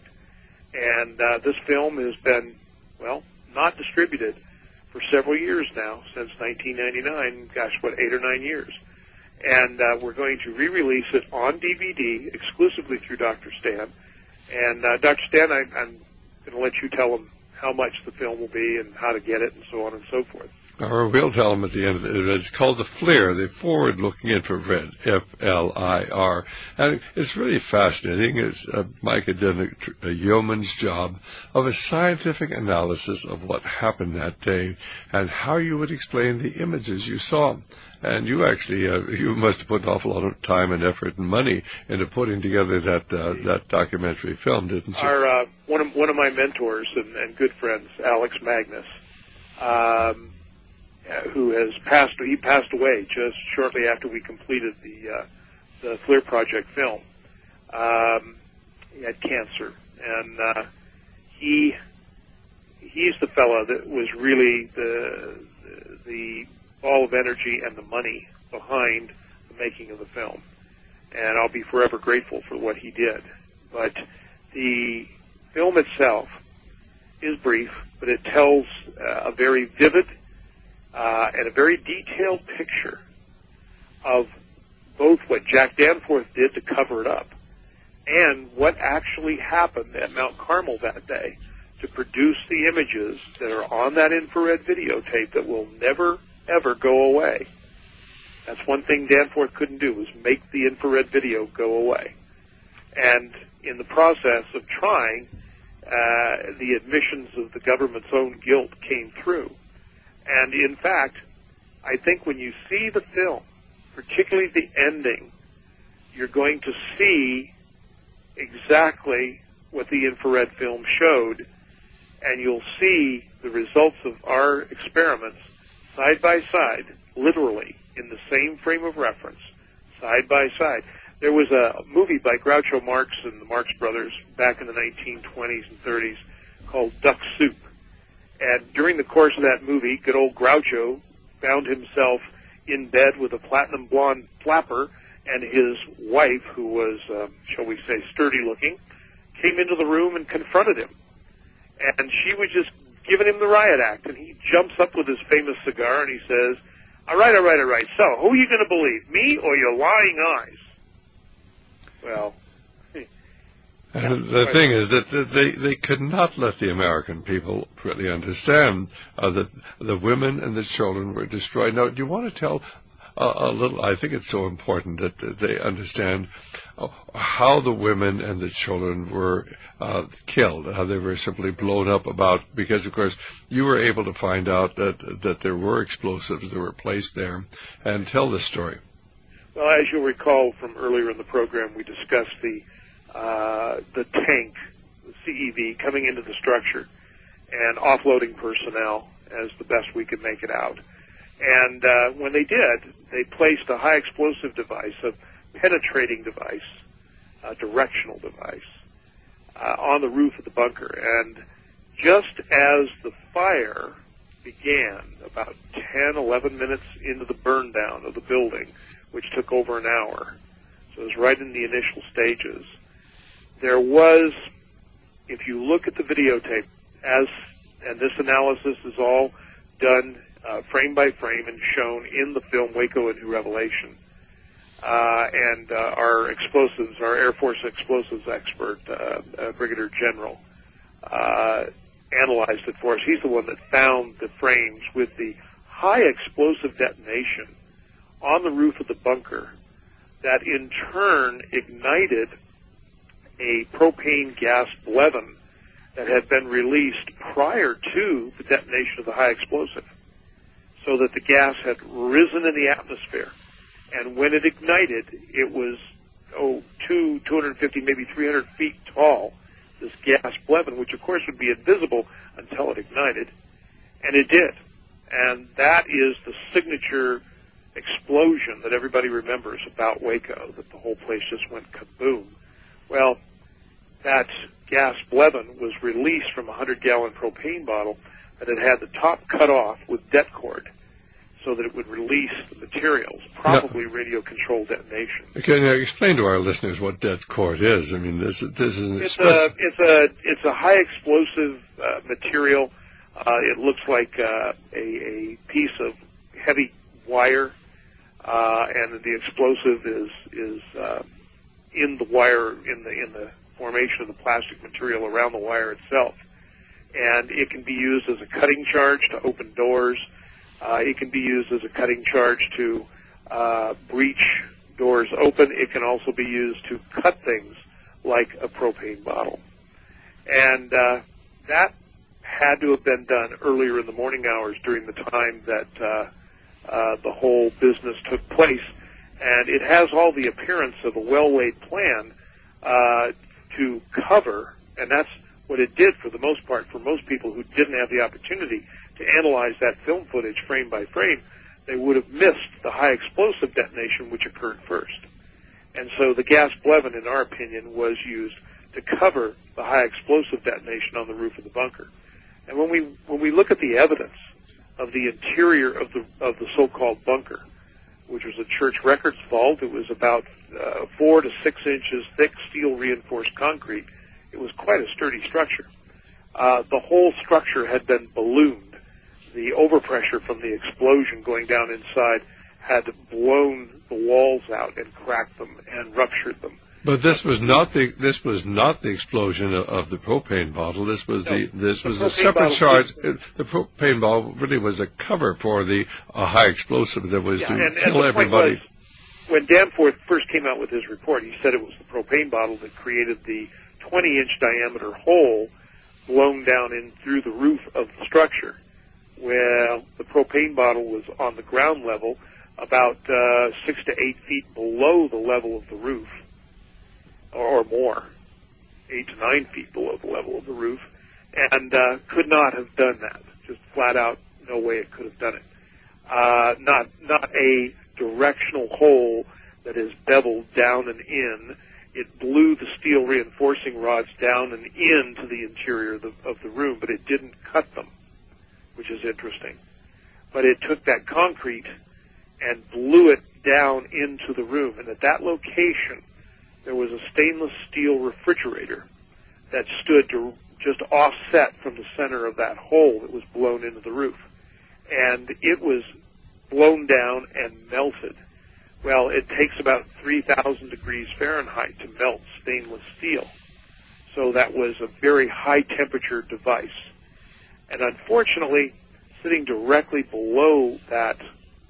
And uh, this film has been, well, not distributed for several years now, since nineteen ninety-nine, gosh, what, eight or nine years. And uh, we're going to re-release it on D V D exclusively through Doctor Stan. And uh, Doctor Stan, I, I'm going to let you tell them how much the film will be and how to get it and so on and so forth. Or we'll tell them at the end of it. It's called the FLIR, the Forward-Looking Infrared, F L I R. And it's really fascinating. It's, uh, Micah did a, a yeoman's job of a scientific analysis of what happened that day and how you would explain the images you saw. And you actually, uh, you must have put an awful lot of time and effort and money into putting together that uh, that documentary film, didn't you? Our, uh, one of one of my mentors and, and good friends, Alex Magnus, um, who has passed, he passed away just shortly after we completed the uh, the FLIR Project film. Um, he had cancer, and uh, he he's the fellow that was really the the ball of energy and the money behind the making of the film. And I'll be forever grateful for what he did. But the film itself is brief, but it tells uh, a very vivid uh, and a very detailed picture of both what Jack Danforth did to cover it up and what actually happened at Mount Carmel that day to produce the images that are on that infrared videotape that will never, ever go away. That's one thing Danforth couldn't do, was make the infrared video go away. And in the process of trying, uh, the admissions of the government's own guilt came through. And in fact, I think when you see the film, particularly the ending, you're going to see exactly what the infrared film showed, and you'll see the results of our experiments side by side, literally, in the same frame of reference, side by side. There was a movie by Groucho Marx and the Marx Brothers back in the nineteen twenties and thirties called Duck Soup. And during the course of that movie, good old Groucho found himself in bed with a platinum blonde flapper, and his wife, who was, uh, shall we say, sturdy looking, came into the room and confronted him. And she was just giving him the riot act, and he jumps up with his famous cigar and he says, all right, all right, all right, so who are you going to believe, me or your lying eyes? Well, and the right. thing is that they, they could not let the American people really understand uh, that the women and the children were destroyed. Now, do you want to tell a, a little. I think it's so important that, that they understand uh, how the women and the children were uh, killed, how they were simply blown up about, because, of course, you were able to find out that, that there were explosives that were placed there. And tell this story. Well, as you'll recall from earlier in the program, we discussed the uh, the tank, the C E V, coming into the structure and offloading personnel as the best we could make it out. And uh, when they did, they placed a high explosive device, a penetrating device, a directional device, uh, on the roof of the bunker. And just as the fire began, about ten, eleven minutes into the burn down of the building, which took over an hour, so it was right in the initial stages, there was, if you look at the videotape, as and this analysis is all done uh, frame by frame and shown in the film Waco: A New Revelation. Uh, and uh, our explosives, our Air Force explosives expert, uh, uh, Brigadier General, uh, analyzed it for us. He's the one that found the frames with the high explosive detonation on the roof of the bunker that in turn ignited a propane gas Blevin that had been released prior to the detonation of the high explosive, so that the gas had risen in the atmosphere. And when it ignited, it was, oh, two, two hundred fifty, maybe three hundred feet tall, this gas Blevin, which of course would be invisible until it ignited. And it did. And that is the signature explosion that everybody remembers about Waco, that the whole place just went kaboom. Well, that gas Blevin was released from a hundred-gallon propane bottle that had had the top cut off with det cord so that it would release the materials, probably now, radio-controlled detonation. Can you explain to our listeners what det cord is? I mean, this, this is an it's a it's a it's a high explosive uh, material. Uh, it looks like uh, a, a piece of heavy wire, uh, and the explosive is is uh, in the wire in the in the formation of the plastic material around the wire itself. And it can be used as a cutting charge to open doors. Uh, it can be used as a cutting charge to uh, breach doors open. It can also be used to cut things like a propane bottle. And uh, that had to have been done earlier in the morning hours during the time that uh, uh, the whole business took place. And it has all the appearance of a well-laid plan uh, to cover, and that's what it did for the most part for most people who didn't have the opportunity to analyze that film footage frame by frame. They would have missed the high explosive detonation which occurred first. And so the gas Blevin, in our opinion, was used to cover the high explosive detonation on the roof of the bunker. And when we when we look at the evidence of the interior of the of the so-called bunker, which was a church records vault, it was about uh, four to six inches thick steel reinforced concrete. It was quite a sturdy structure. Uh, the whole structure had been ballooned. The overpressure from the explosion going down inside had blown the walls out and cracked them and ruptured them. But this was not the this was not the explosion of, of the propane bottle. This was no, the this was the a separate bottle, charge. The propane bottle really was a cover for the uh, high explosive that was yeah, to and, kill and everybody. Was, when Danforth first came out with his report, he said it was the propane bottle that created the twenty-inch diameter hole blown down in through the roof of the structure. Well, the propane bottle was on the ground level, about uh, six to eight feet below the level of the roof, or more, eight to nine feet below the level of the roof, and uh, could not have done that. Just flat out, no way it could have done it. Uh, not not a directional hole that is beveled down and in. It blew the steel reinforcing rods down and into the interior of the, of the room, but it didn't cut them, which is interesting. But it took that concrete and blew it down into the room, and at that location, there was a stainless steel refrigerator that stood to just offset from the center of that hole that was blown into the roof. And it was blown down and melted. Well, it takes about three thousand degrees Fahrenheit to melt stainless steel. So that was a very high temperature device. And unfortunately, sitting directly below that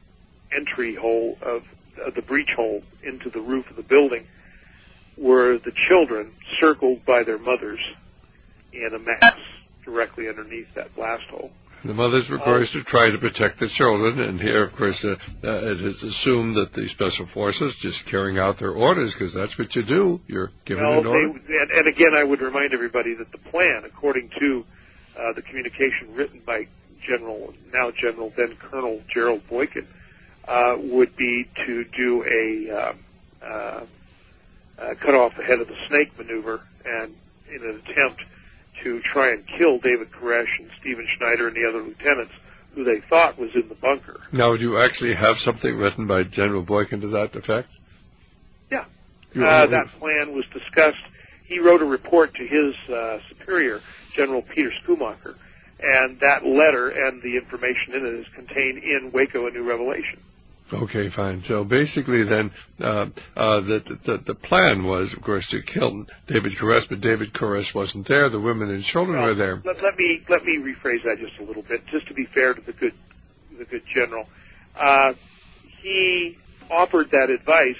entry hole of uh, the breach hole into the roof of the building were the children circled by their mothers in a mass directly underneath that blast hole. The mothers were, of course, to try to protect the children, and here, of course, uh, uh, it is assumed that the Special Forces just carrying out their orders, because that's what you do. You're given well, an order. They, and, and again, I would remind everybody that the plan, according to uh, the communication written by General, now General, then Colonel Gerald Boykin, uh, would be to do a uh, uh, uh, cut off the head of the snake maneuver, and in an attempt to try and kill David Koresh and Stephen Schneider and the other lieutenants who they thought was in the bunker. Now, do you actually have something written by General Boykin to that effect? Yeah. Uh, that plan was discussed. He wrote a report to his uh, superior, General Peter Schumacher, and that letter and the information in it is contained in Waco, A New Revelation. Okay, fine. So basically then, uh, uh, the, the, the plan was, of course, to kill David Koresh, but David Koresh wasn't there. The women and children well, were there. Let, let me let me rephrase that just a little bit, just to be fair to the good the good general. Uh, he offered that advice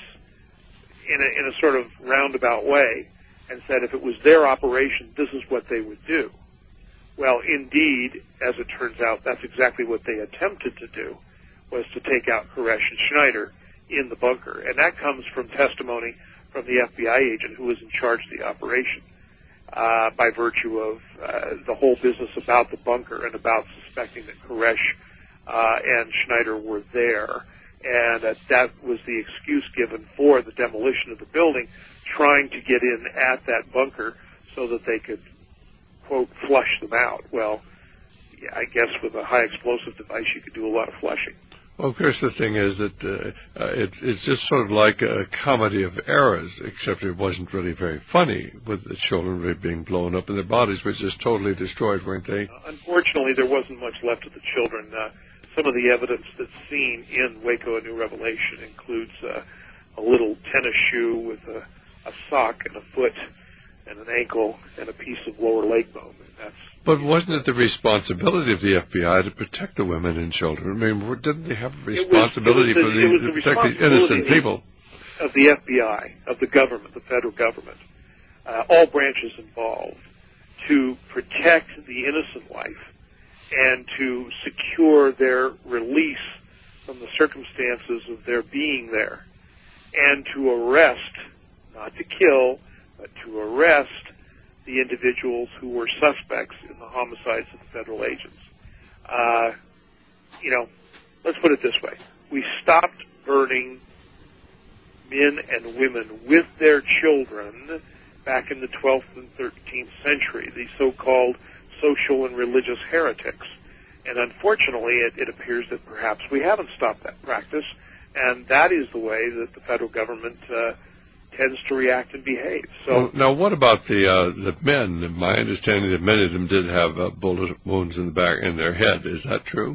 in a, in a sort of roundabout way and said if it was their operation, this is what they would do. Well, indeed, as it turns out, that's exactly what they attempted to do, was to take out Koresh and Schneider in the bunker. And that comes from testimony from the F B I agent who was in charge of the operation uh, by virtue of uh, the whole business about the bunker and about suspecting that Koresh uh, and Schneider were there. And uh, that was the excuse given for the demolition of the building, trying to get in at that bunker so that they could, quote, flush them out. Well, yeah, I guess with a high explosive device you could do a lot of flushing. Well, of course, the thing is that uh, uh, it, it's just sort of like a comedy of errors, except it wasn't really very funny, with the children really being blown up and their bodies were just totally destroyed, weren't they? Uh, unfortunately, there wasn't much left of the children. Uh, some of the evidence that's seen in Waco, A New Revelation includes uh, a little tennis shoe with a, a sock and a foot and an ankle and a piece of lower leg bone. And that's But wasn't it the responsibility of the F B I to protect the women and children? I mean, didn't they have a responsibility it was, it was the, for the to protect the innocent people? Of the F B I, of the government, the federal government, uh, all branches involved, to protect the innocent life and to secure their release from the circumstances of their being there, and to arrest, not to kill, but to arrest the individuals who were suspects in the homicides of the federal agents. Uh, you know, let's put it this way. We stopped burning men and women with their children back in the twelfth and thirteenth century, the so-called social and religious heretics. And unfortunately, it, it appears that perhaps we haven't stopped that practice, and that is the way that the federal government uh, tends to react and behave. So well, now, what about the uh, the men? My understanding that many of them did have uh, bullet wounds in the back in their head. Is that true?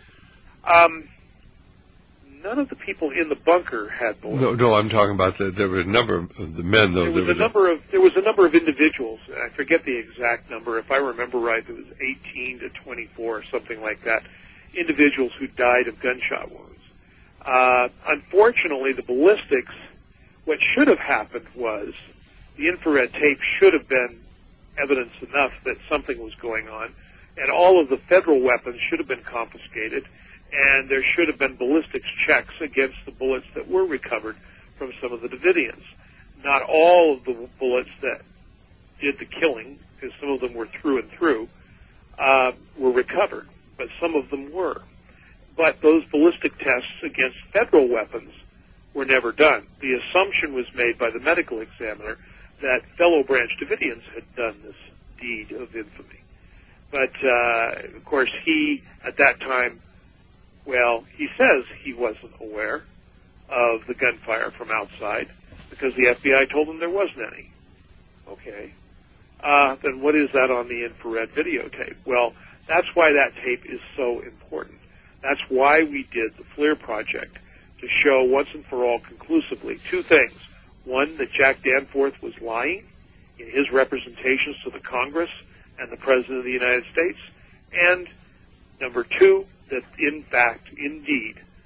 Um, none of the people in the bunker had bullets. No, no. I'm talking about the, there were a number of the men. Though there was there a was number a, of there was a number of individuals. I forget the exact number. If I remember right, it was eighteen to twenty-four or something like that. Individuals who died of gunshot wounds. Uh, unfortunately, the ballistics. What should have happened was the infrared tape should have been evidence enough that something was going on, and all of the federal weapons should have been confiscated, and there should have been ballistics checks against the bullets that were recovered from some of the Davidians. Not all of the bullets that did the killing, because some of them were through and through, uh, were recovered, but some of them were. But those ballistic tests against federal weapons were never done. The assumption was made by the medical examiner that fellow Branch Davidians had done this deed of infamy. But, uh, of course, he, at that time, well, he says he wasn't aware of the gunfire from outside because the F B I told him there wasn't any. Okay. Uh, then what is that on the infrared videotape? Well, that's why that tape is so important. That's why we did the FLIR project, to show once and for all conclusively two things. One, that Jack Danforth was lying in his representations to the Congress and the President of the United States. And number two, that in fact, indeed,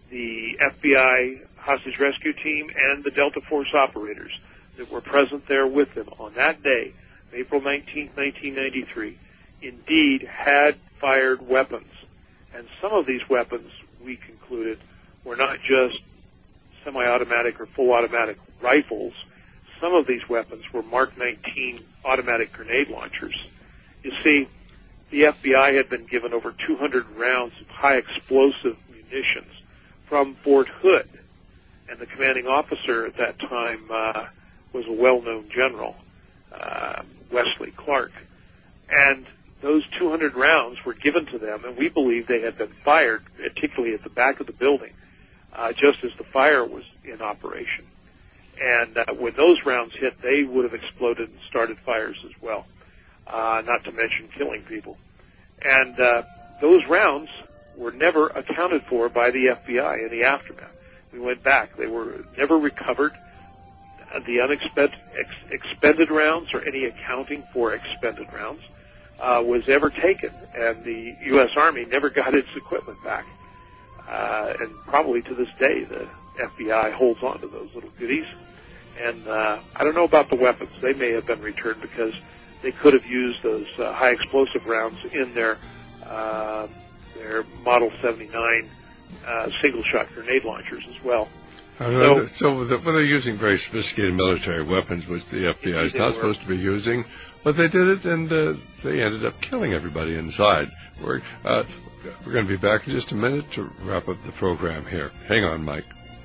the F B I hostage rescue team and the Delta Force operators that were present there with them on that day, April nineteenth, nineteen ninety-three, indeed had fired weapons. And some of these weapons, we concluded, were not just semi-automatic or full automatic rifles. Some of these weapons were Mark nineteen automatic grenade launchers. You see, the F B I had been given over two hundred rounds of high explosive munitions from Fort Hood, and the commanding officer at that time uh, was a well-known general, uh, Wesley Clark. And those two hundred rounds were given to them, and we believe they had been fired, particularly at the back of the building, uh, just as the fire was in operation. And uh, when those rounds hit, they would have exploded and started fires as well, uh, not to mention killing people. And uh, those rounds were never accounted for by the F B I in the aftermath. We went back. They were never recovered. The unexpended ex- expended rounds or any accounting for expended rounds uh, was ever taken, and the U S Army never got its equipment back. Uh, and probably to this day, the F B I holds on to those little goodies. And uh, I don't know about the weapons. They may have been returned because they could have used those uh, high explosive rounds in their uh, their Model seventy-nine uh, single-shot grenade launchers as well. So, so the, well, they're using very sophisticated military weapons, which the F B I is not supposed to be using, but they did it, and uh, they ended up killing everybody inside. We're, uh, we're going to be back in just a minute to wrap up the program here. Hang on, Mike.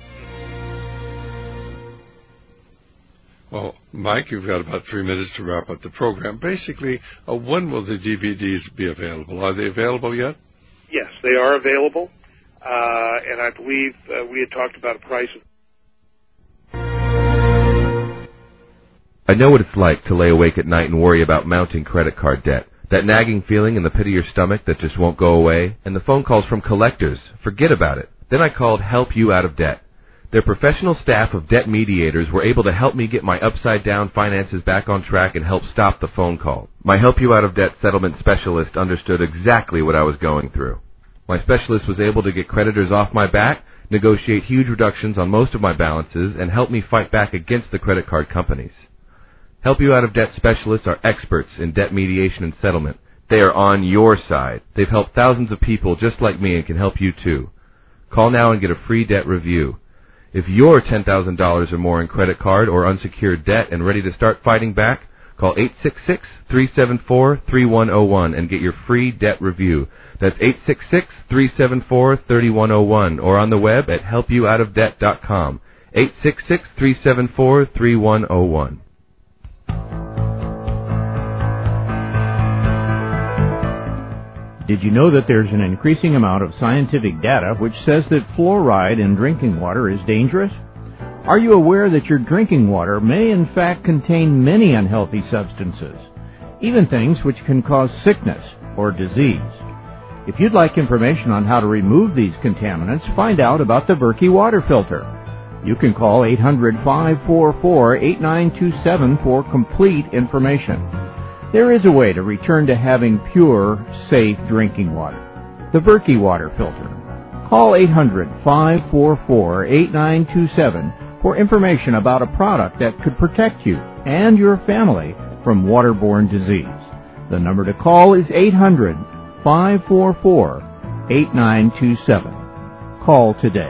Well, Mike, you've got about three minutes to wrap up the program. Basically, uh, when will the D V Ds be available? Are they available yet? Yes, they are available, uh, and I believe uh, we had talked about a price of... I know what it's like to lay awake at night and worry about mounting credit card debt. That nagging feeling in the pit of your stomach that just won't go away, and the phone calls from collectors. Forget about it. Then I called Help You Out of Debt. Their professional staff of debt mediators were able to help me get my upside-down finances back on track and help stop the phone call. My Help You Out of Debt settlement specialist understood exactly what I was going through. My specialist was able to get creditors off my back, negotiate huge reductions on most of my balances, and help me fight back against the credit card companies. Help You Out of Debt specialists are experts in debt mediation and settlement. They are on your side. They've helped thousands of people just like me and can help you too. Call now and get a free debt review. If you're ten thousand dollars or more in credit card or unsecured debt and ready to start fighting back, call eight six six, three seven four, three one zero one and get your free debt review. That's eight six six, three seven four, three one zero one or on the web at help you out of debt dot com. eight six six, three seven four, three one zero one. Did you know that there's an increasing amount of scientific data which says that fluoride in drinking water is dangerous? Are you aware that your drinking water may in fact contain many unhealthy substances, even things which can cause sickness or disease? If you'd like information on how to remove these contaminants, find out about the Berkey water filter. You can call eight hundred, five four four, eight nine two seven for complete information. There is a way to return to having pure, safe drinking water. The Berkey water filter. Call eight hundred, five four four, eight nine two seven for information about a product that could protect you and your family from waterborne disease. The number to call is eight hundred, five four four, eight nine two seven. Call today.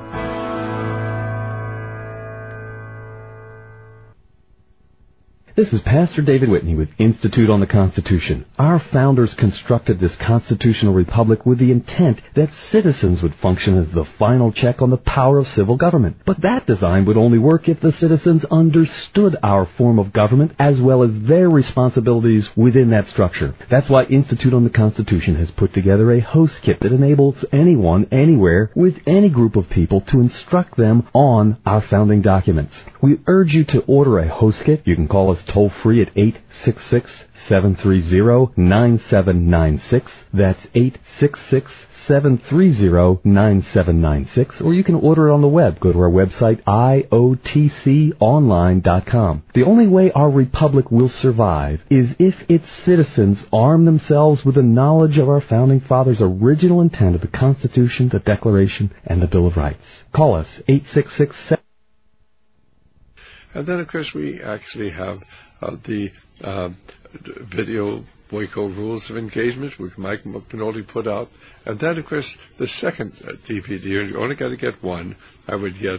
This is Pastor David Whitney with Institute on the Constitution. Our founders constructed this constitutional republic with the intent that citizens would function as the final check on the power of civil government. But that design would only work if the citizens understood our form of government as well as their responsibilities within that structure. That's why Institute on the Constitution has put together a host kit that enables anyone, anywhere, with any group of people to instruct them on our founding documents. We urge you to order a host kit. You can call us toll free at eight six six, seven three zero, nine seven nine six. That's eight six six, seven three zero, nine seven nine six. Or you can order it on the web. Go to our website, I O T C online dot com. The only way our republic will survive is if its citizens arm themselves with the knowledge of our founding fathers' original intent of the Constitution, the Declaration, and the Bill of Rights. Call us, eight six six, seven. And then, of course, we actually have uh, the uh, video Waco Rules of Engagement, which Mike McNulty put out. And then, of course, the second uh, D V D, and you only got to get one. I would get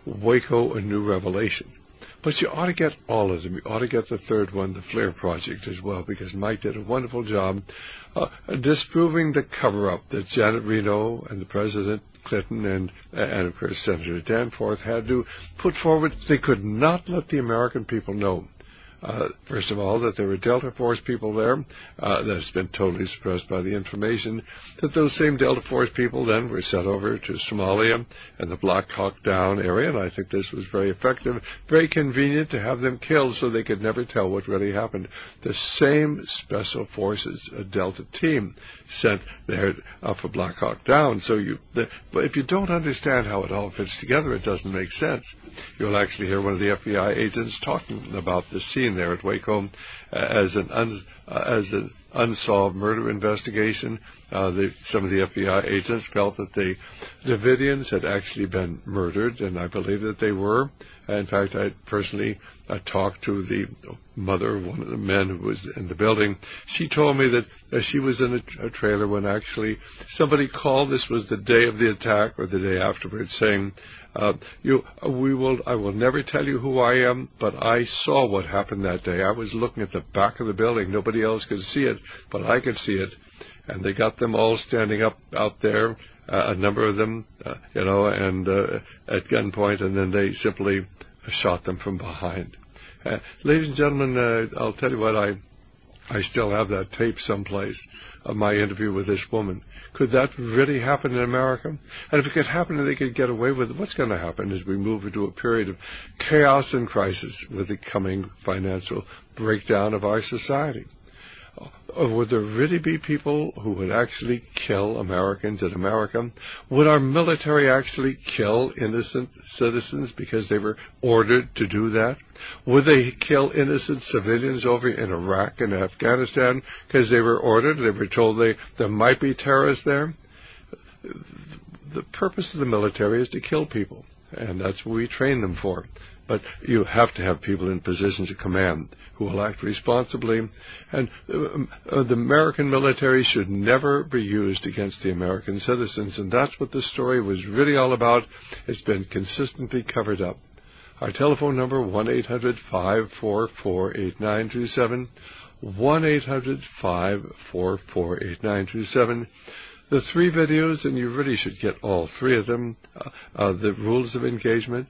Waco, A New Revelation. But you ought to get all of them. You ought to get the third one, the Flair Project, as well, because Mike did a wonderful job uh, disproving the cover-up that Janet Reno and the President Clinton and, and, of course, Senator Danforth had to put forward. They could not let the American people know. Uh, first of all, that there were Delta Force people there. Uh, that's been totally suppressed by the information. That those same Delta Force people then were sent over to Somalia and the Black Hawk Down area, and I think this was very effective, very convenient to have them killed so they could never tell what really happened. The same Special Forces a Delta team sent there uh, for Black Hawk Down. So you, the, but if you don't understand how it all fits together, it doesn't make sense. You'll actually hear one of the F B I agents talking about the scene there at Waco uh, as an un, uh, as an unsolved murder investigation. Uh, the, some of the F B I agents felt that the Davidians had actually been murdered, and I believe that they were. In fact, I personally uh, talked to the mother of one of the men who was in the building. She told me that uh, she was in a, a trailer when actually somebody called. This was the day of the attack or the day afterwards, saying, Uh, you, we will. I will never tell you who I am, but I saw what happened that day. I was looking at the back of the building. Nobody else could see it, but I could see it. And they got them all standing up out there, uh, a number of them, uh, you know, and uh, at gunpoint, and then they simply shot them from behind. Uh, ladies and gentlemen, uh, I'll tell you what, I, I still have that tape someplace of my interview with this woman. Could that really happen in America? And if it could happen and they could get away with it, what's going to happen as we move into a period of chaos and crisis with the coming financial breakdown of our society? Or would there really be people who would actually kill Americans in America? Would our military actually kill innocent citizens because they were ordered to do that? Would they kill innocent civilians over in Iraq and Afghanistan because they were ordered? They were told they, there might be terrorists there? The purpose of the military is to kill people, and that's what we train them for. But you have to have people in positions of command who will act responsibly. And uh, the American military should never be used against the American citizens. And that's what the story was really all about. It's been consistently covered up. Our telephone number, one eight hundred, five four four, eight nine two seven, one eight hundred, five four four, eight nine two seven. The three videos, and you really should get all three of them, uh, uh, the Rules of Engagement,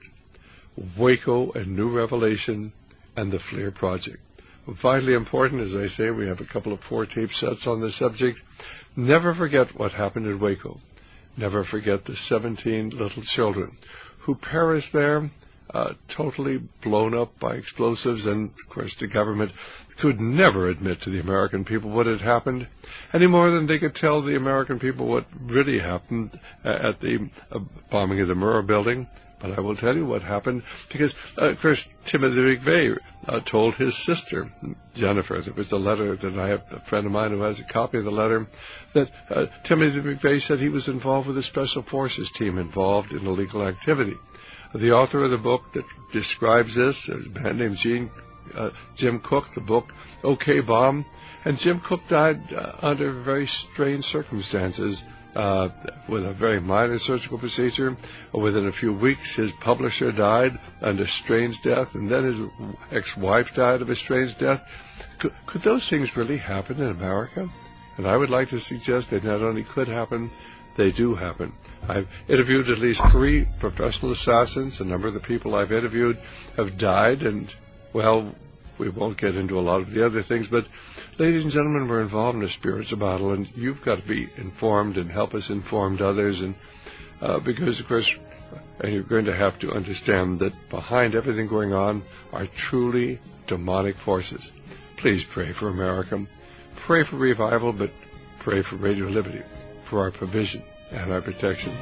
Waco, A New Revelation, and the Flair Project. Vitally important, as I say, we have a couple of four tape sets on the subject. Never forget what happened in Waco. Never forget the seventeen little children who perished there, uh, totally blown up by explosives, and, of course, the government could never admit to the American people what had happened, any more than they could tell the American people what really happened uh, at the uh, bombing of the Murrah building. But I will tell you what happened, because, uh, of course, Timothy McVeigh uh, told his sister, Jennifer, there was a letter that I have, a friend of mine who has a copy of the letter, that uh, Timothy McVeigh said he was involved with a Special Forces team involved in illegal activity. The author of the book that describes this, a man named Gene, uh, Jim Cook, the book, OK Bomb, and Jim Cook died uh, under very strange circumstances. Uh, with a very minor surgical procedure. Within a few weeks, his publisher died under strange death, and then his ex-wife died of a strange death. Could, could those things really happen in America? And I would like to suggest they not only could happen, they do happen. I've interviewed at least three professional assassins. A number of the people I've interviewed have died, and, well, we won't get into a lot of the other things, but ladies and gentlemen, we're involved in a spiritual battle, and you've got to be informed and help us inform others, and uh, because, of course, And you're going to have to understand that behind everything going on are truly demonic forces. Please pray for America. Pray for revival, but pray for Radio Liberty, for our provision and our protection.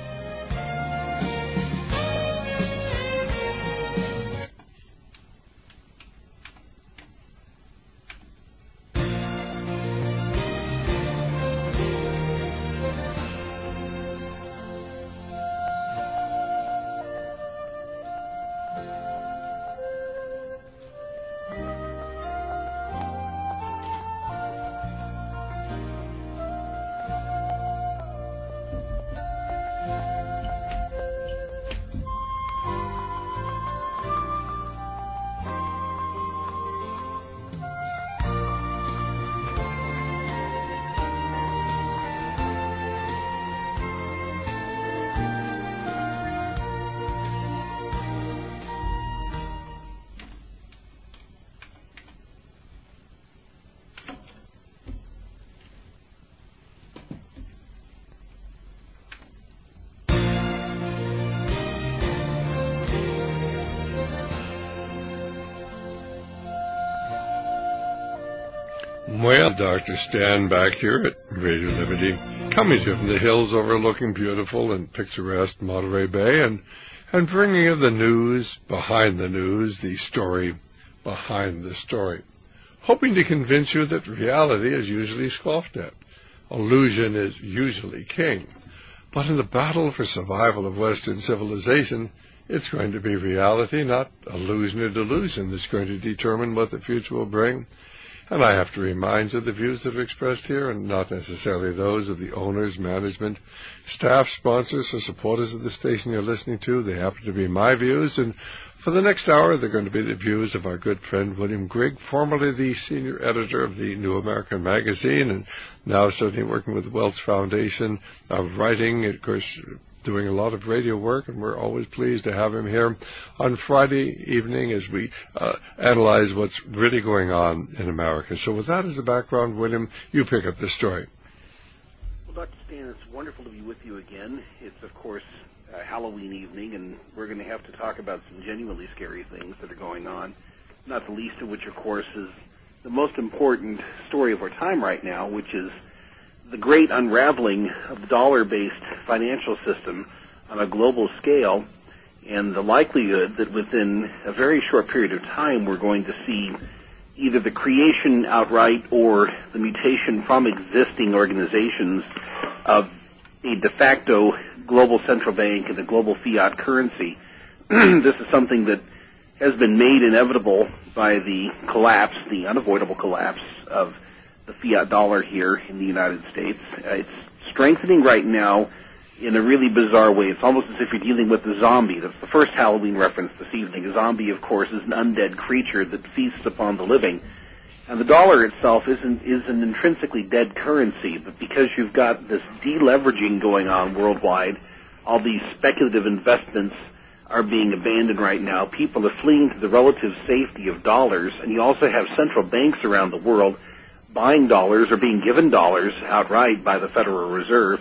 Well, Doctor Stan back here at Radio Liberty, coming to you from the hills overlooking beautiful and picturesque Monterey Bay, and, and bringing you the news behind the news, the story behind the story, hoping to convince you that reality is usually scoffed at. Illusion is usually king. But in the battle for survival of Western civilization, it's going to be reality, not illusion or delusion, that's going to determine what the future will bring. And I have to remind you the views that are expressed here are not necessarily those of the owners, management, staff, sponsors, or supporters of the station you're listening to. They happen to be my views, and for the next hour, they're going to be the views of our good friend William Grigg, formerly the senior editor of the New American Magazine, and now certainly working with the Welch Foundation, of writing, of course, doing a lot of radio work, and we're always pleased to have him here on Friday evening as we uh, analyze what's really going on in America. So with that as a background, William, you pick up the story. Well, Doctor Stan, it's wonderful to be with you again. It's, of course, uh, Halloween evening, and we're going to have to talk about some genuinely scary things that are going on, not the least of which, of course, is the most important story of our time right now, which is the great unraveling of the dollar-based financial system on a global scale, and the likelihood that within a very short period of time we're going to see either the creation outright or the mutation from existing organizations of a de facto global central bank and a global fiat currency. This is something that has been made inevitable by the collapse, the unavoidable collapse of the fiat dollar here in the United States. Uh, it's strengthening right now in a really bizarre way. It's almost as if you're dealing with a zombie. That's the first Halloween reference this evening. A zombie, of course, is an undead creature that feasts upon the living. And the dollar itself isn't, is an intrinsically dead currency, but because you've got this deleveraging going on worldwide, all these speculative investments are being abandoned right now. People are fleeing to the relative safety of dollars, and you also have central banks around the world buying dollars or being given dollars outright by the Federal Reserve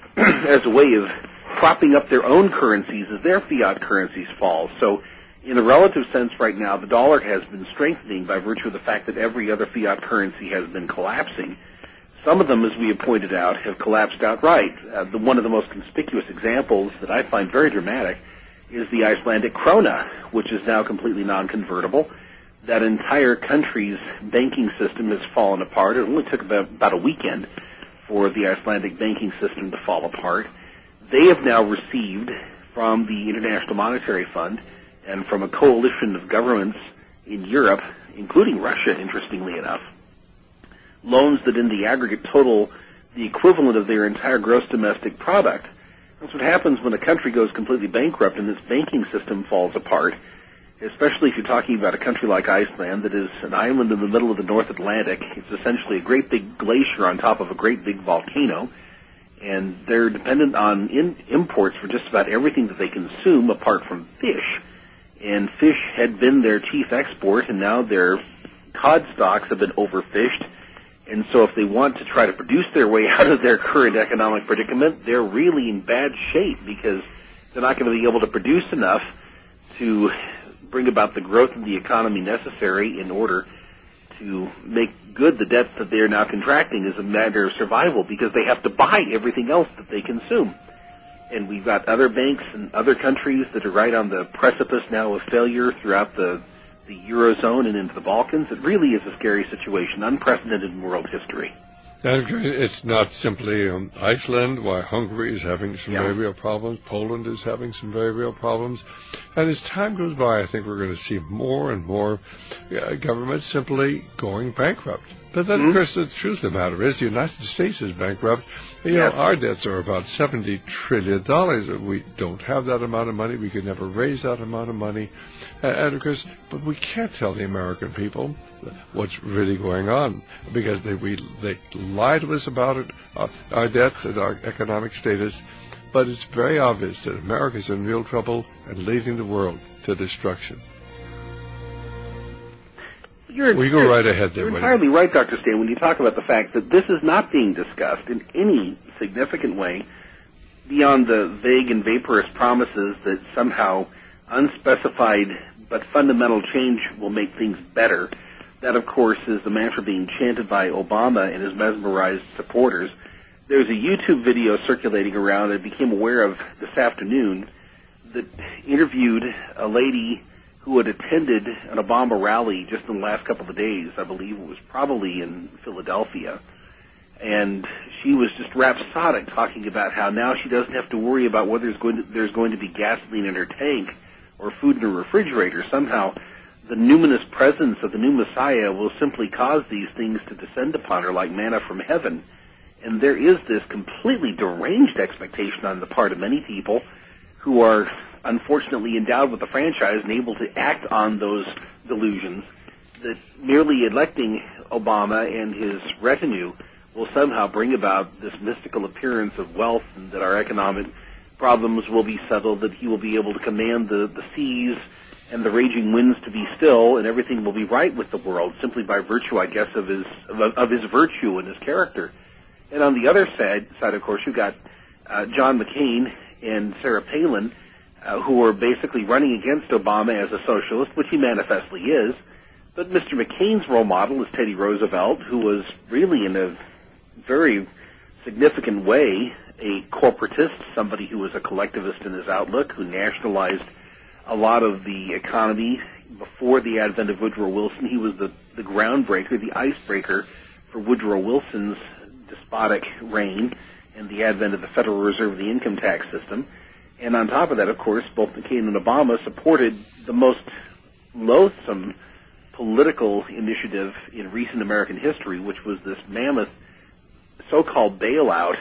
as a way of propping up their own currencies as their fiat currencies fall. So in a relative sense right now, the dollar has been strengthening by virtue of the fact that every other fiat currency has been collapsing. Some of them, as we have pointed out, have collapsed outright. Uh, the, one of the most conspicuous examples that I find very dramatic is the Icelandic krona, which is now completely non-convertible. That entire country's banking system has fallen apart. It only took about, about a weekend for the Icelandic banking system to fall apart. They have now received from the International Monetary Fund and from a coalition of governments in Europe, including Russia, interestingly enough, loans that in the aggregate total the equivalent of their entire gross domestic product. That's what happens when a country goes completely bankrupt and its banking system falls apart, especially if you're talking about a country like Iceland that is an island in the middle of the North Atlantic. It's essentially a great big glacier on top of a great big volcano, and they're dependent on in- imports for just about everything that they consume apart from fish. And fish had been their chief export, and now their cod stocks have been overfished. And so if they want to try to produce their way out of their current economic predicament, they're really in bad shape because they're not going to be able to produce enough to bring about the growth of the economy necessary in order to make good the debts that they are now contracting as a matter of survival, because they have to buy everything else that they consume. And we've got other banks and other countries that are right on the precipice now of failure throughout the, the Eurozone and into the Balkans. It really is a scary situation, unprecedented in world history. And it's not simply um, Iceland, why Hungary is having some yeah. very real problems. Poland is having some very real problems. And as time goes by, I think we're going to see more and more uh, governments simply going bankrupt. But then, mm-hmm. of course, the truth of the matter is the United States is bankrupt. You know, yes. our debts are about seventy trillion dollars. We don't have that amount of money. We could never raise that amount of money. Uh, and, of course, but we can't tell the American people what's really going on, because they we they lie to us about it, uh, our debts and our economic status. But it's very obvious that America's in real trouble and leading the world to destruction. You're, we go right ahead there. You're entirely right, Doctor Stan, when you talk about the fact that this is not being discussed in any significant way beyond the vague and vaporous promises that somehow unspecified but fundamental change will make things better. That, of course, is the mantra being chanted by Obama and his mesmerized supporters. There's a YouTube video circulating around I became aware of this afternoon that interviewed a lady who had attended an Obama rally just in the last couple of days. I believe it was probably in Philadelphia. And she was just rhapsodic, talking about how now she doesn't have to worry about whether there's going to, there's going to be gasoline in her tank or food in her refrigerator. Somehow the numinous presence of the new Messiah will simply cause these things to descend upon her like manna from heaven. And there is this completely deranged expectation on the part of many people who are unfortunately endowed with the franchise and able to act on those delusions, that merely electing Obama and his retinue will somehow bring about this mystical appearance of wealth, and that our economic problems will be settled, that he will be able to command the, the seas and the raging winds to be still, and everything will be right with the world simply by virtue, I guess, of his of, of his virtue and his character. And on the other side, side of course, you've got uh, John McCain and Sarah Palin, Uh, who were basically running against Obama as a socialist, which he manifestly is. But Mister McCain's role model is Teddy Roosevelt, who was really in a very significant way a corporatist, somebody who was a collectivist in his outlook, who nationalized a lot of the economy before the advent of Woodrow Wilson. He was the, the groundbreaker, the icebreaker for Woodrow Wilson's despotic reign and the advent of the Federal Reserve, the income tax system. And on top of that, of course, both McCain and Obama supported the most loathsome political initiative in recent American history, which was this mammoth so-called bailout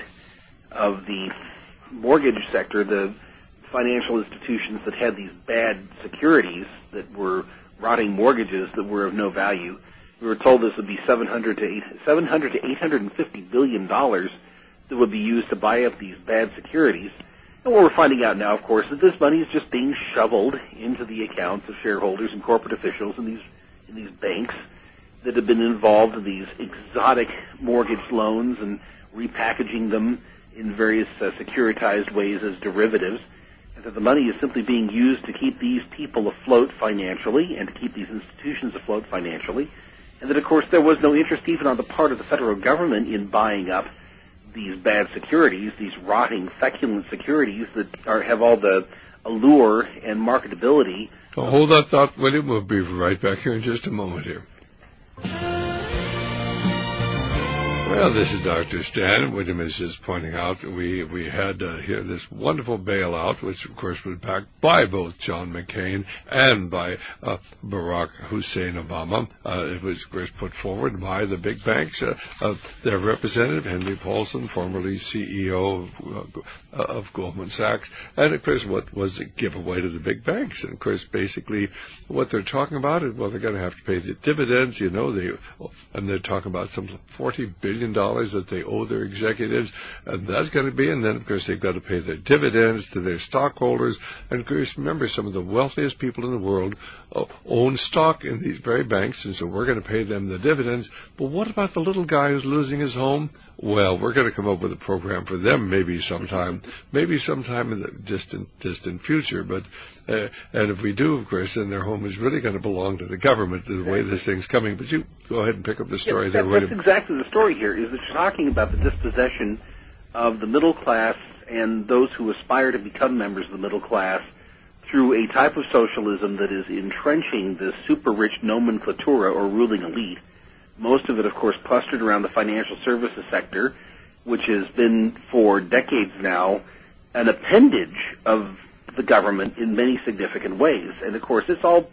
of the mortgage sector, the financial institutions that had these bad securities that were rotting mortgages that were of no value. We were told this would be seven hundred to eight hundred fifty billion dollars that would be used to buy up these bad securities. And what we're finding out now, of course, is this money is just being shoveled into the accounts of shareholders and corporate officials in these in these banks that have been involved in these exotic mortgage loans and repackaging them in various uh, securitized ways as derivatives, and that the money is simply being used to keep these people afloat financially and to keep these institutions afloat financially, and that, of course, there was no interest even on the part of the federal government in buying up these bad securities, these rotting, feculent securities that are, have all the allure and marketability. So hold that thought, William. We'll be right back here in just a moment here. Well, this is Doctor Stan. William is just pointing out that we, we had uh, here this wonderful bailout, which, of course, was backed by both John McCain and by uh, Barack Hussein Obama. Uh, it was, of course, put forward by the big banks. Uh, uh, their representative, Henry Paulson, formerly C E O of, uh, of Goldman Sachs. And, of course, what was a giveaway to the big banks? And, of course, basically what they're talking about is, well, they're going to have to pay the dividends, you know, they, and they're talking about some forty billion dollars that they owe their executives, and that's going to be, and then, of course, they've got to pay their dividends to their stockholders. And, of course, remember, some of the wealthiest people in the world uh, own stock in these very banks, and so we're going to pay them the dividends. But what about the little guy who's losing his home? well, we're going to come up with a program for them maybe sometime, maybe sometime in the distant, distant future. But uh, and if we do, of course, then their home is really going to belong to the government, the way this thing's coming. But you go ahead and pick up the story yeah, there, that, William. That's exactly the story here, is that you're talking about the dispossession of the middle class and those who aspire to become members of the middle class through a type of socialism that is entrenching the super-rich nomenclatura or ruling elite. Most of it, of course, clustered around the financial services sector, which has been for decades now an appendage of the government in many significant ways. And, of course, it's all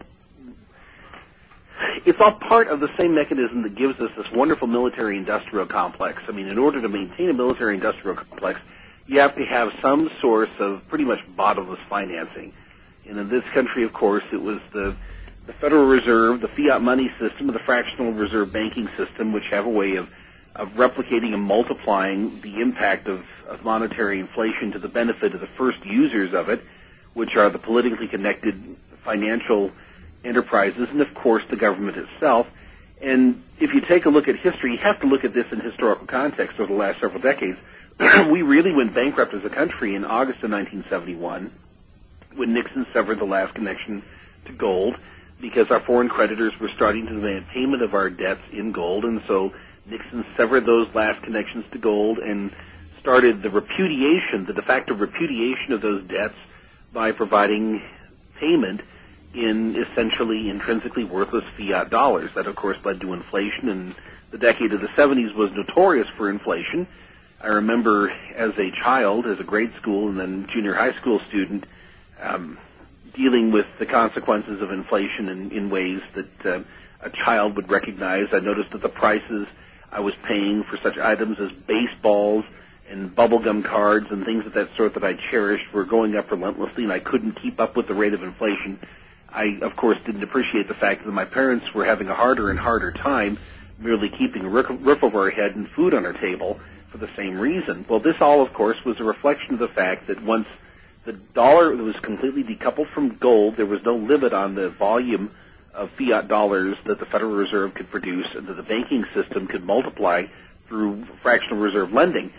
it's all part of the same mechanism that gives us this wonderful military-industrial complex. I mean, in order to maintain a military-industrial complex, you have to have some source of pretty much bottomless financing. And in this country, of course, it was the the Federal Reserve, the fiat money system, and the fractional reserve banking system, which have a way of, of replicating and multiplying the impact of, of monetary inflation to the benefit of the first users of it, which are the politically connected financial enterprises and, of course, the government itself. And if you take a look at history, you have to look at this in historical context over the last several decades. We really went bankrupt as a country in August of nineteen seventy-one when Nixon severed the last connection to gold, because our foreign creditors were starting to demand payment of our debts in gold, and so Nixon severed those last connections to gold and started the repudiation, the de facto repudiation of those debts by providing payment in essentially intrinsically worthless fiat dollars. That, of course, led to inflation, and the decade of the seventies was notorious for inflation. I remember as a child, as a grade school and then junior high school student, um, dealing with the consequences of inflation in, in ways that uh, a child would recognize. I noticed that the prices I was paying for such items as baseballs and bubblegum cards and things of that sort that I cherished were going up relentlessly, and I couldn't keep up with the rate of inflation. I, of course, didn't appreciate the fact that my parents were having a harder and harder time merely keeping a roof over our head and food on our table for the same reason. Well, this all, of course, was a reflection of the fact that once the dollar was completely decoupled from gold, there was no limit on the volume of fiat dollars that the Federal Reserve could produce and that the banking system could multiply through fractional reserve lending.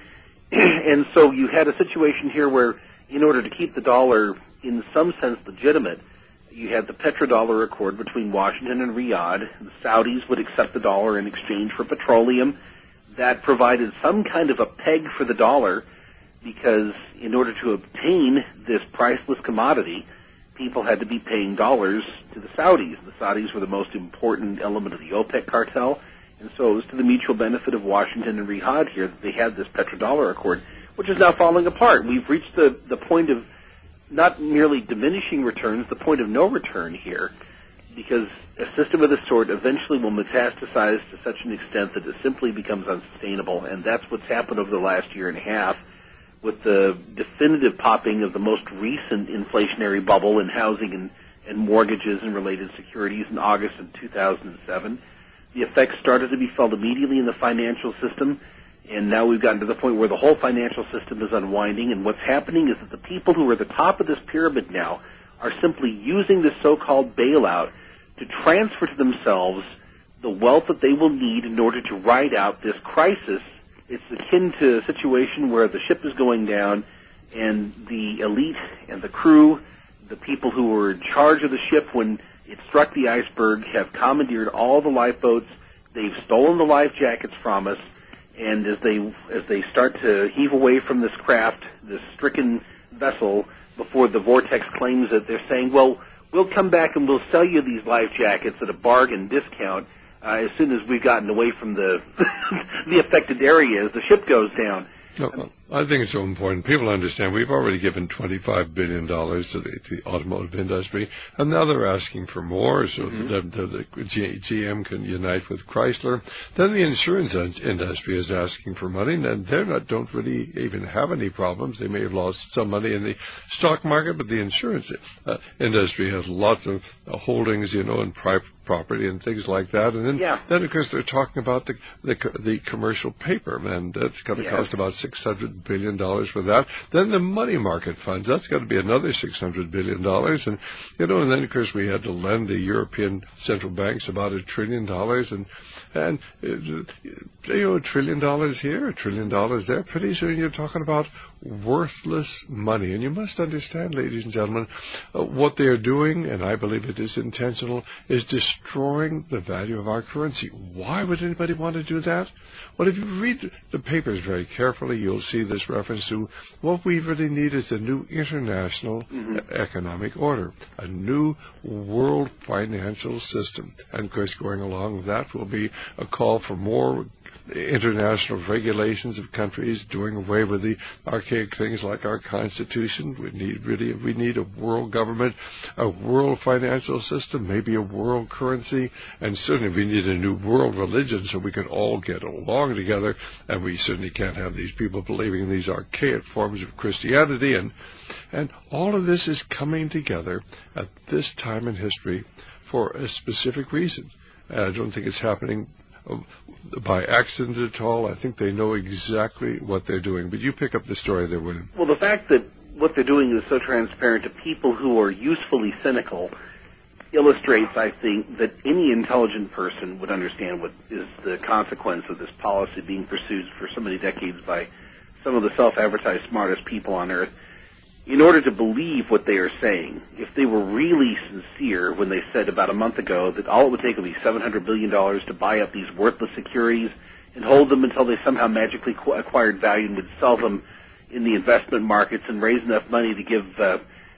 And so you had a situation here where, in order to keep the dollar in some sense legitimate, you had the petrodollar accord between Washington and Riyadh. The Saudis would accept the dollar in exchange for petroleum. That provided some kind of a peg for the dollar, because in order to obtain this priceless commodity, people had to be paying dollars to the Saudis. The Saudis were the most important element of the OPEC cartel, and so it was to the mutual benefit of Washington and Riyadh here that they had this petrodollar accord, which is now falling apart. We've reached the, the point of not merely diminishing returns, the point of no return here, because a system of this sort eventually will metastasize to such an extent that it simply becomes unsustainable, and that's what's happened over the last year and a half with the definitive popping of the most recent inflationary bubble in housing and, and mortgages and related securities in August of two thousand seven. The effects started to be felt immediately in the financial system, and now we've gotten to the point where the whole financial system is unwinding, and what's happening is that the people who are at the top of this pyramid now are simply using this so-called bailout to transfer to themselves the wealth that they will need in order to ride out this crisis. It's akin to a situation where the ship is going down and the elite and the crew, the people who were in charge of the ship when it struck the iceberg, have commandeered all the lifeboats. They've stolen the life jackets from us, and as they as they start to heave away from this craft, this stricken vessel, before the vortex claims it, they're saying, well, we'll come back and we'll sell you these life jackets at a bargain discount uh, as soon as we've gotten away from the the affected area as the ship goes down. No, I think it's so important. People understand we've already given twenty-five billion dollars to the, to the automotive industry, and now they're asking for more so mm-hmm. that the, the G M can unite with Chrysler. Then the insurance industry is asking for money, and they not don't really even have any problems. They may have lost some money in the stock market, but the insurance uh, industry has lots of uh, holdings, you know, in private property and things like that. And then, yeah. then of course, they're talking about the the, the commercial paper, and that's going to yeah. cost about six hundred billion dollars for that. Then the money market funds, that's got to be another six hundred billion dollars. And, you know, and then, of course, we had to lend the European central banks about a trillion dollars. And, and you know, a trillion dollars here, a trillion dollars there. Pretty soon you're talking about worthless money. And you must understand, ladies and gentlemen, uh, what they are doing, and I believe it is intentional, is destroying the value of our currency. Why would anybody want to do that? Well, if you read the papers very carefully, you'll see this reference to what we really need is a new international mm-hmm. economic order, a new world financial system. And, of course, going along with that will be a call for more international regulations of countries, doing away with the archaic things like our Constitution. We need really, we need a world government, a world financial system, maybe a world currency, and certainly we need a new world religion so we can all get along together. And we certainly can't have these people believing in these archaic forms of Christianity. And and all of this is coming together at this time in history for a specific reason. And I don't think it's happening by accident at all. I think they know exactly what they're doing. But you pick up the story there, William. Well, the fact that what they're doing is so transparent to people who are usefully cynical illustrates, I think, that any intelligent person would understand what is the consequence of this policy being pursued for so many decades by some of the self-advertised smartest people on earth. In order to believe what they are saying, if they were really sincere when they said about a month ago that all it would take would be seven hundred billion dollars to buy up these worthless securities and hold them until they somehow magically acquired value and would sell them in the investment markets and raise enough money to give uh,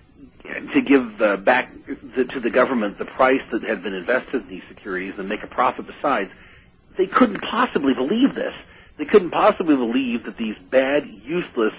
to give uh, back the, to the government the price that had been invested in these securities and make a profit besides, they couldn't possibly believe this. They couldn't possibly believe that these bad, useless,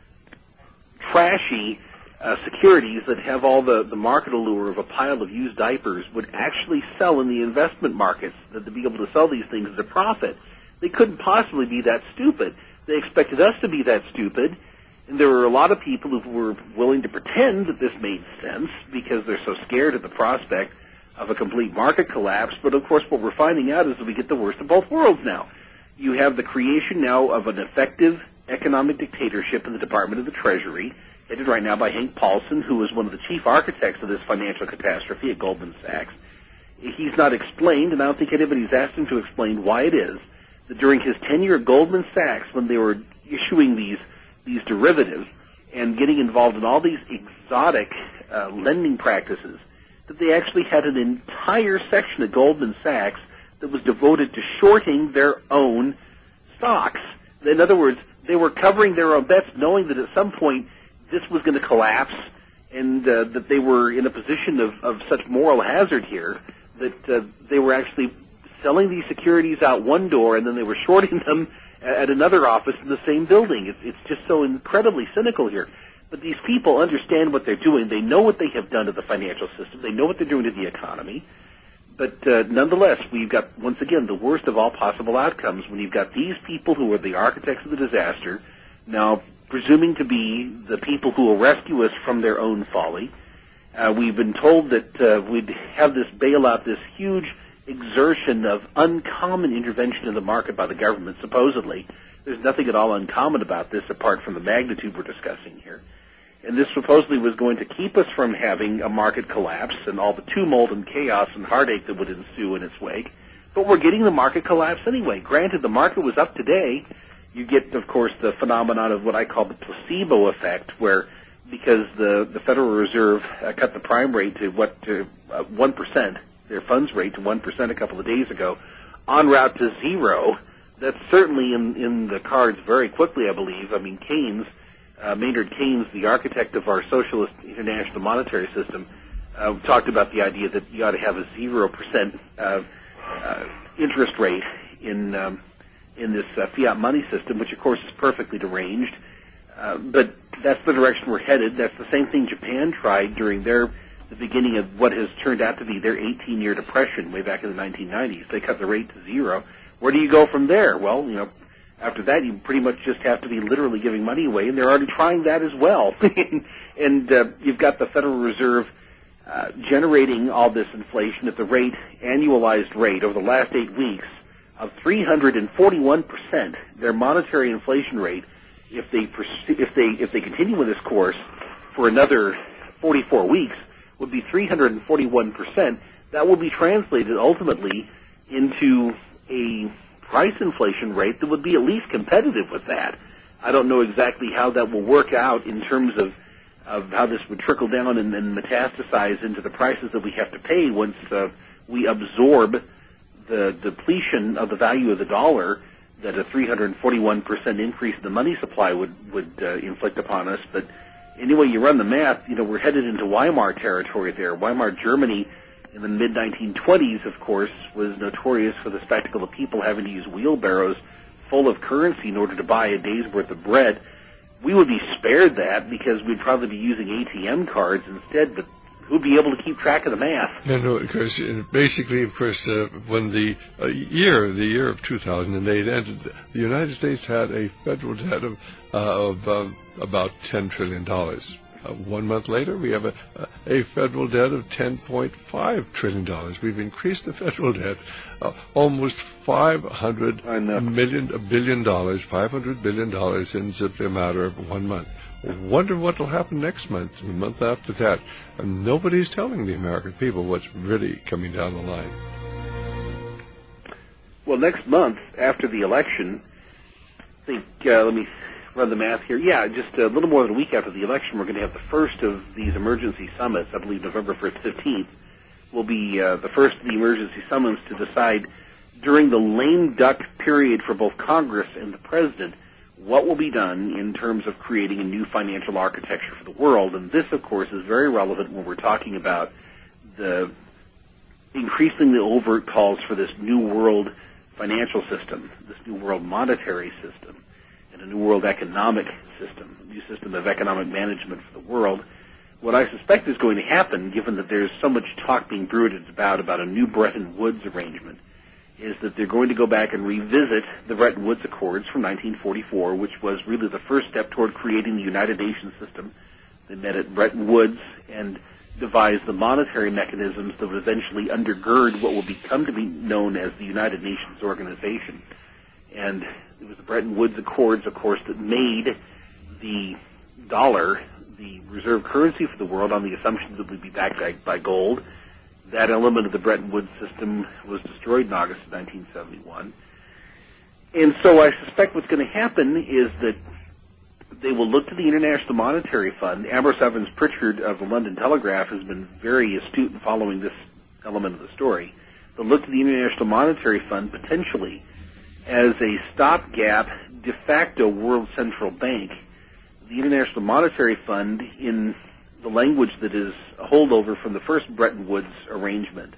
trashy uh, securities that have all the, the market allure of a pile of used diapers would actually sell in the investment markets, that to be able to sell these things at a profit. They couldn't possibly be that stupid. They expected us to be that stupid, and there were a lot of people who were willing to pretend that this made sense because they're so scared at the prospect of a complete market collapse. But, of course, what we're finding out is that we get the worst of both worlds now. You have the creation now of an effective economic dictatorship in the Department of the Treasury, headed right now by Hank Paulson, who is one of the chief architects of this financial catastrophe at Goldman Sachs. He's not explained, and I don't think anybody's asked him to explain why it is that during his tenure at Goldman Sachs, when they were issuing these these derivatives and getting involved in all these exotic uh, lending practices, that they actually had an entire section at Goldman Sachs that was devoted to shorting their own stocks. In other words, they were covering their own bets, knowing that at some point this was going to collapse, and uh, that they were in a position of, of such moral hazard here that uh, they were actually selling these securities out one door, and then they were shorting them at another office in the same building. It's, it's just so incredibly cynical here. But these people understand what they're doing. They know what they have done to the financial system. They know what they're doing to the economy. But uh, nonetheless, we've got, once again, the worst of all possible outcomes when you've got these people who are the architects of the disaster now presuming to be the people who will rescue us from their own folly. Uh, we've been told that uh, we'd have this bailout, this huge exertion of uncommon intervention in the market by the government, supposedly. There's nothing at all uncommon about this apart from the magnitude we're discussing here. And this supposedly was going to keep us from having a market collapse and all the tumult and chaos and heartache that would ensue in its wake. But we're getting the market collapse anyway. Granted, the market was up today. You get, of course, the phenomenon of what I call the placebo effect, where because the, the Federal Reserve uh, cut the prime rate to what to uh, one percent, their funds rate to one percent a couple of days ago, en route to zero. That's certainly in, in the cards very quickly, I believe. I mean, Keynes, uh, Maynard Keynes, the architect of our socialist international monetary system, uh, talked about the idea that you ought to have a zero percent uh, uh, interest rate in um, in this uh, fiat money system, which, of course, is perfectly deranged. Uh, but that's the direction we're headed. That's the same thing Japan tried during their the beginning of what has turned out to be their eighteen-year depression way back in the nineteen nineties. They cut the rate to zero. Where do you go from there? Well, you know, after that, you pretty much just have to be literally giving money away, and they're already trying that as well. and uh, you've got the Federal Reserve uh, generating all this inflation at the rate, annualized rate, over the last eight weeks of three hundred forty-one percent. Their monetary inflation rate if they pursue, if they if they continue with this course for another forty-four weeks, would be three hundred forty-one percent. That will be translated ultimately into a price inflation rate that would be at least competitive with that. I don't know exactly how that will work out in terms of, of how this would trickle down and, and metastasize into the prices that we have to pay once uh, we absorb the depletion of the value of the dollar that a three hundred forty-one percent increase in the money supply would, would uh, inflict upon us. But anyway, you run the math, you know, we're headed into Weimar territory there. Weimar Germany in the mid nineteen twenties, of course, was notorious for the spectacle of people having to use wheelbarrows full of currency in order to buy a day's worth of bread. We would be spared that because we'd probably be using A T M cards instead, but who'd be able to keep track of the math? No, no, because uh, basically, of course, uh, when the uh, year, the year of two thousand eight ended, the United States had a federal debt of, uh, of uh, about ten trillion dollars. Uh, one month later, we have a, a federal debt of ten point five trillion dollars. We've increased the federal debt uh, almost five hundred million, a billion dollars, five hundred billion dollars in simply a matter of one month. Wonder what will happen next month, the month after that. And nobody's telling the American people what's really coming down the line. Well, next month, after the election, I think, uh, let me run the math here. Yeah, just a little more than a week after the election, we're going to have the first of these emergency summits. I believe November first, fifteenth will be uh, the first of the emergency summits to decide during the lame duck period for both Congress and the President what will be done in terms of creating a new financial architecture for the world. And this, of course, is very relevant when we're talking about the increasingly overt calls for this new world financial system, this new world monetary system, and a new world economic system, a new system of economic management for the world. What I suspect is going to happen, given that there's so much talk being bruited about, about a new Bretton Woods arrangement, is that they're going to go back and revisit the Bretton Woods Accords from nineteen forty-four, which was really the first step toward creating the United Nations system. They met at Bretton Woods and devised the monetary mechanisms that would eventually undergird what will become to be known as the United Nations Organization. And it was the Bretton Woods Accords, of course, that made the dollar the reserve currency for the world on the assumption that it would be backed by, by gold. That element of the Bretton Woods system was destroyed in August of nineteen seventy-one. And so I suspect what's going to happen is that they will look to the International Monetary Fund. Ambrose Evans Pritchard of the London Telegraph has been very astute in following this element of the story. They'll look to the International Monetary Fund potentially as a stopgap de facto world central bank. The International Monetary Fund, in the language that is a holdover from the first Bretton Woods arrangement,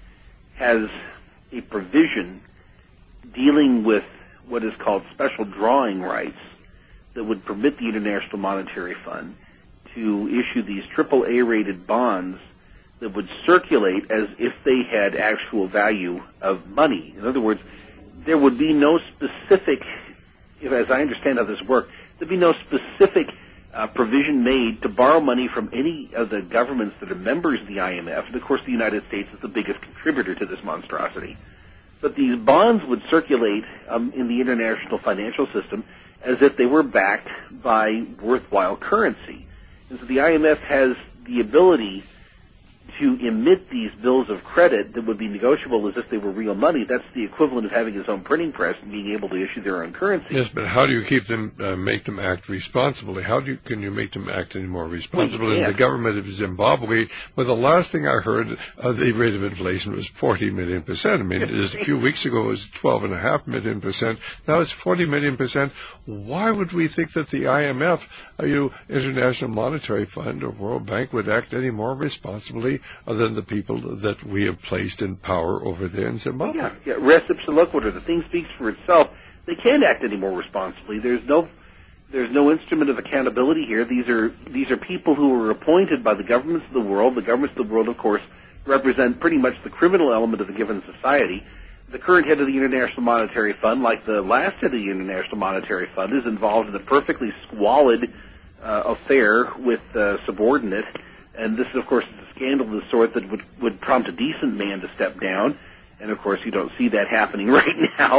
has a provision dealing with what is called special drawing rights that would permit the International Monetary Fund to issue these triple A rated bonds that would circulate as if they had actual value of money. In other words, there would be no specific, if, as I understand how this works, there'd be no specific Uh, provision made to borrow money from any of the governments that are members of the I M F. And, of course, the United States is the biggest contributor to this monstrosity. But these bonds would circulate um, in the international financial system as if they were backed by worthwhile currency. And so the I M F has the ability to emit these bills of credit that would be negotiable as if they were real money. That's the equivalent of having his own printing press and being able to issue their own currency. Yes, but how do you keep them, uh, make them act responsibly? How do you, can you make them act any more responsibly? Well, in the government of Zimbabwe, well, the last thing I heard, uh, the rate of inflation was forty million percent. I mean, just a few weeks ago it was twelve point five million percent. Now it's forty million percent. Why would we think that the I M F, uh, you International Monetary Fund or World Bank would act any more responsibly than the people that we have placed in power over there in Zimbabwe? Yeah, yeah. Res ipsa loquitur. The thing speaks for itself. They can't act any more responsibly. There's no, there's no instrument of accountability here. These are these are people who were appointed by the governments of the world. The governments of the world, of course, represent pretty much the criminal element of the given society. The current head of the International Monetary Fund, like the last head of the International Monetary Fund, is involved in a perfectly squalid uh, affair with uh, subordinate. And this, of course, is a scandal of the sort that would, would prompt a decent man to step down. And, of course, you don't see that happening right now.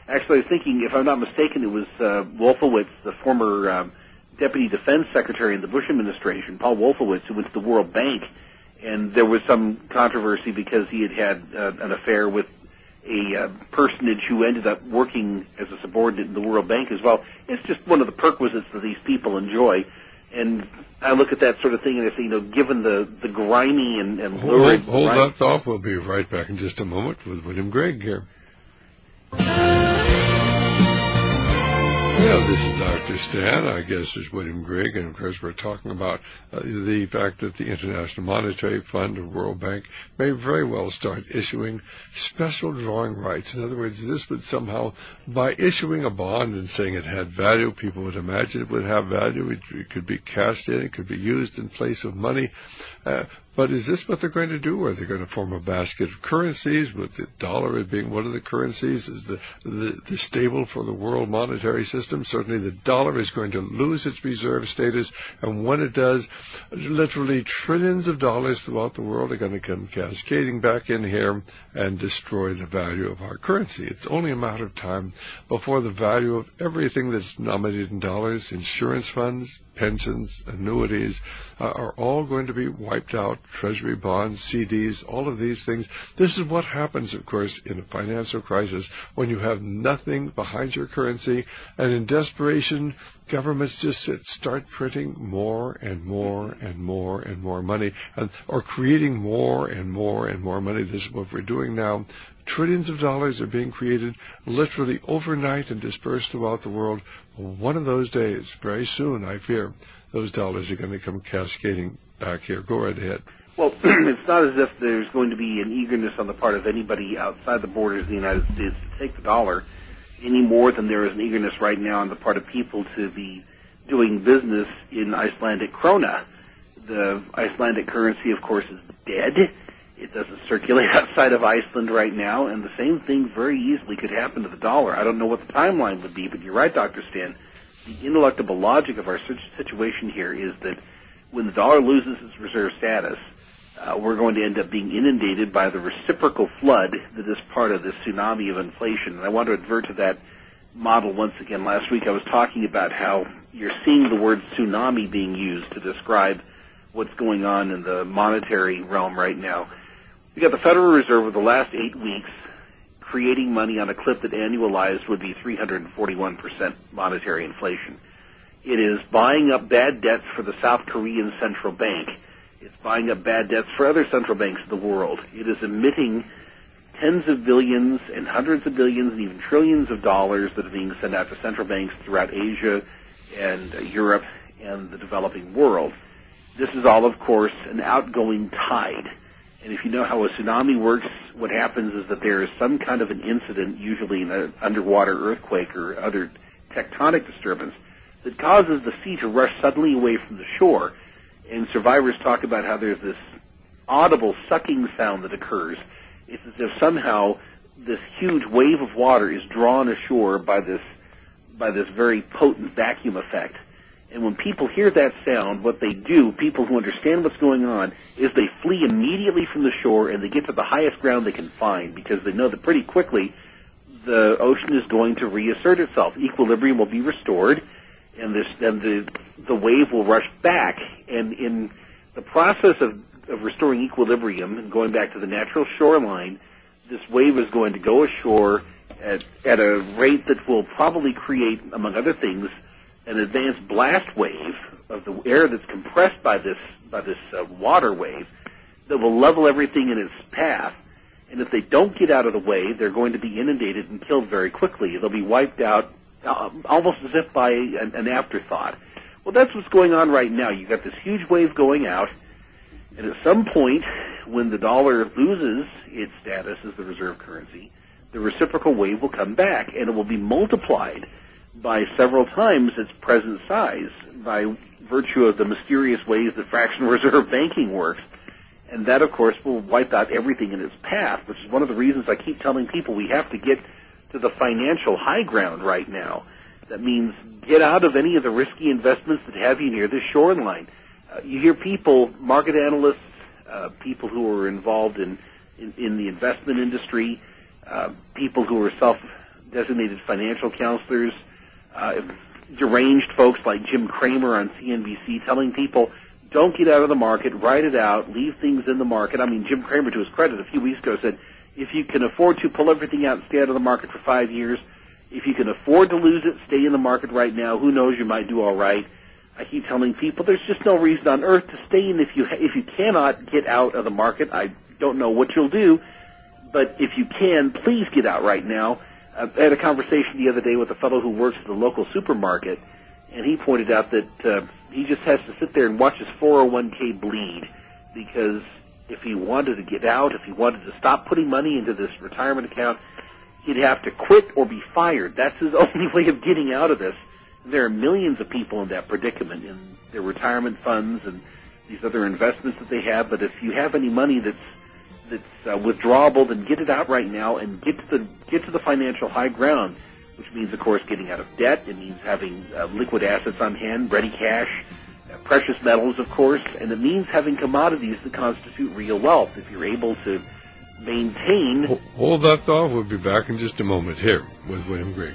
Actually, I was thinking, if I'm not mistaken, it was uh, Wolfowitz, the former um, Deputy Defense Secretary in the Bush administration, Paul Wolfowitz, who went to the World Bank, and there was some controversy because he had had uh, an affair with a uh, personage who ended up working as a subordinate in the World Bank as well. It's just one of the perquisites that these people enjoy. And I look at that sort of thing and I say, you know, given the, the grimy and, and lurid... Hold, hold that thought. We'll be right back in just a moment with William Gregg here. Well, this is Doctor Stan. Our guest is William Gregg, and of course we're talking about uh, the fact that the International Monetary Fund or World Bank may very well start issuing special drawing rights. In other words, this would somehow, by issuing a bond and saying it had value, people would imagine it would have value. It, it could be cashed in. It could be used in place of money. Uh, But is this what they're going to do? Are they going to form a basket of currencies, with the dollar being one of the currencies? Is the, the, the stable for the world monetary system? Certainly the dollar is going to lose its reserve status, and when it does, literally trillions of dollars throughout the world are going to come cascading back in here and destroy the value of our currency. It's only a matter of time before the value of everything that's denominated in dollars, insurance funds, pensions, annuities, uh, are all going to be wiped out. Treasury bonds, C Ds, all of these things. This is what happens, of course, in a financial crisis when you have nothing behind your currency, and in desperation, governments just start printing more and more and more and more money, and, or creating more and more and more money. This is what we're doing now. Trillions of dollars are being created literally overnight and dispersed throughout the world. One of those days, very soon, I fear, those dollars are going to come cascading back here. Go right ahead. Well, it's not as if there's going to be an eagerness on the part of anybody outside the borders of the United States to take the dollar any more than there is an eagerness right now on the part of people to be doing business in Icelandic krona. The Icelandic currency, of course, is dead. It doesn't circulate outside of Iceland right now, and the same thing very easily could happen to the dollar. I don't know what the timeline would be, but you're right, Doctor Stan. The ineluctable logic of our situation here is that when the dollar loses its reserve status, uh, we're going to end up being inundated by the reciprocal flood that is part of this tsunami of inflation. And I want to advert to that model once again. Last week I was talking about how you're seeing the word tsunami being used to describe what's going on in the monetary realm right now. We got the Federal Reserve over the last eight weeks creating money on a clip that annualized would be three hundred forty-one percent monetary inflation. It is buying up bad debts for the South Korean Central Bank. It's buying up bad debts for other central banks of the world. It is emitting tens of billions and hundreds of billions and even trillions of dollars that are being sent out to central banks throughout Asia and uh, Europe and the developing world. This is all, of course, an outgoing tide. And if you know how a tsunami works, what happens is that there is some kind of an incident, usually an underwater earthquake or other tectonic disturbance, that causes the sea to rush suddenly away from the shore. And survivors talk about how there's this audible sucking sound that occurs. It's as if somehow this huge wave of water is drawn ashore by this by this very potent vacuum effect. And when people hear that sound, what they do, people who understand what's going on, is they flee immediately from the shore and they get to the highest ground they can find, because they know that pretty quickly the ocean is going to reassert itself. Equilibrium will be restored, and this and the the wave will rush back. And in the process of, of restoring equilibrium and going back to the natural shoreline, this wave is going to go ashore at, at a rate that will probably create, among other things, an advanced blast wave of the air that's compressed by this by this uh, water wave that will level everything in its path. And if they don't get out of the way, they're going to be inundated and killed very quickly. They'll be wiped out uh, almost as if by an, an afterthought. Well, that's what's going on right now. You've got this huge wave going out, and at some point, when the dollar loses its status as the reserve currency, the reciprocal wave will come back, and it will be multiplied by several times its present size by virtue of the mysterious ways that fractional reserve banking works. And that, of course, will wipe out everything in its path, which is one of the reasons I keep telling people we have to get to the financial high ground right now. That means get out of any of the risky investments that have you near the shoreline. Uh, you hear people, market analysts, uh, people who are involved in, in, in the investment industry, uh, people who are self designated financial counselors, uh, deranged folks like Jim Cramer on C N B C telling people, don't get out of the market, ride it out, leave things in the market. I mean, Jim Cramer, to his credit, a few weeks ago said, if you can afford to pull everything out and stay out of the market for five years, if you can afford to lose it, stay in the market right now. Who knows, you might do all right. I keep telling people there's just no reason on earth to stay in. If you if you cannot get out of the market, I don't know what you'll do, but if you can, please get out right now. I had a conversation the other day with a fellow who works at the local supermarket, and he pointed out that uh, he just has to sit there and watch his four oh one k bleed, because if he wanted to get out, if he wanted to stop putting money into this retirement account, he'd have to quit or be fired. That's his only way of getting out of this. There are millions of people in that predicament in their retirement funds and these other investments that they have, but if you have any money that's that's uh, withdrawable, then get it out right now and get to the get to the financial high ground, which means, of course, getting out of debt. It means having uh, liquid assets on hand, ready cash, uh, precious metals, of course, and it means having commodities that constitute real wealth. If you're able to maintain... Hold that thought. We'll be back in just a moment here with William Green.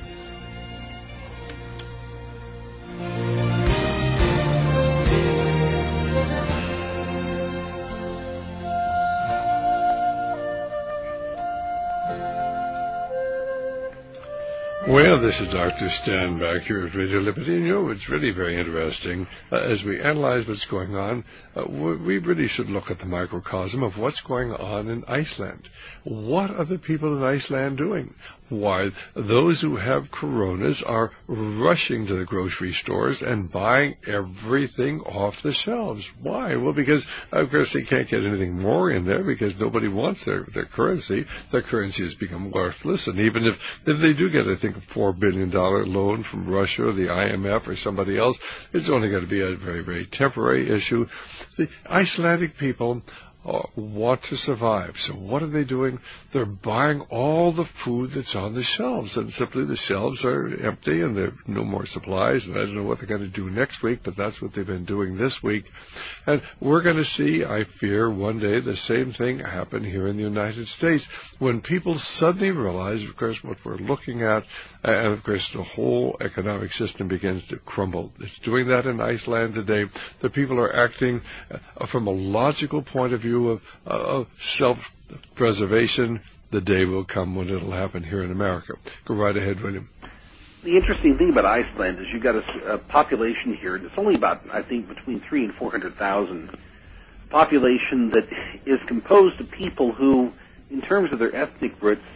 Well, this is Doctor Stan back here at Radio Liberty, and you know, it's really very interesting. Uh, as we analyze what's going on, uh, we really should look at the microcosm of what's going on in Iceland. What are the people in Iceland doing? Why, those who have coronas are rushing to the grocery stores and buying everything off the shelves. Why? Well, because, of course, they can't get anything more in there because nobody wants their, their currency. Their currency has become worthless, and even if, if they do get, I think, a four billion dollars loan from Russia or the I M F or somebody else, it's only going to be a very, very temporary issue. The Icelandic people Uh, want to survive. So what are they doing? They're buying all the food that's on the shelves, and simply the shelves are empty and there are no more supplies, and I don't know what they're going to do next week, but that's what they've been doing this week. And we're going to see, I fear, one day the same thing happen here in the United States when people suddenly realize, of course, what we're looking at, and of course the whole economic system begins to crumble. It's doing that in Iceland today. The people are acting uh, from a logical point of view of, uh, of self-preservation. The day will come when it'll happen here in America. Go right ahead, William. The interesting thing about Iceland is you've got a, a population here. It's only about, I think, between three and four hundred thousand. A population that is composed of people who, in terms of their ethnic roots,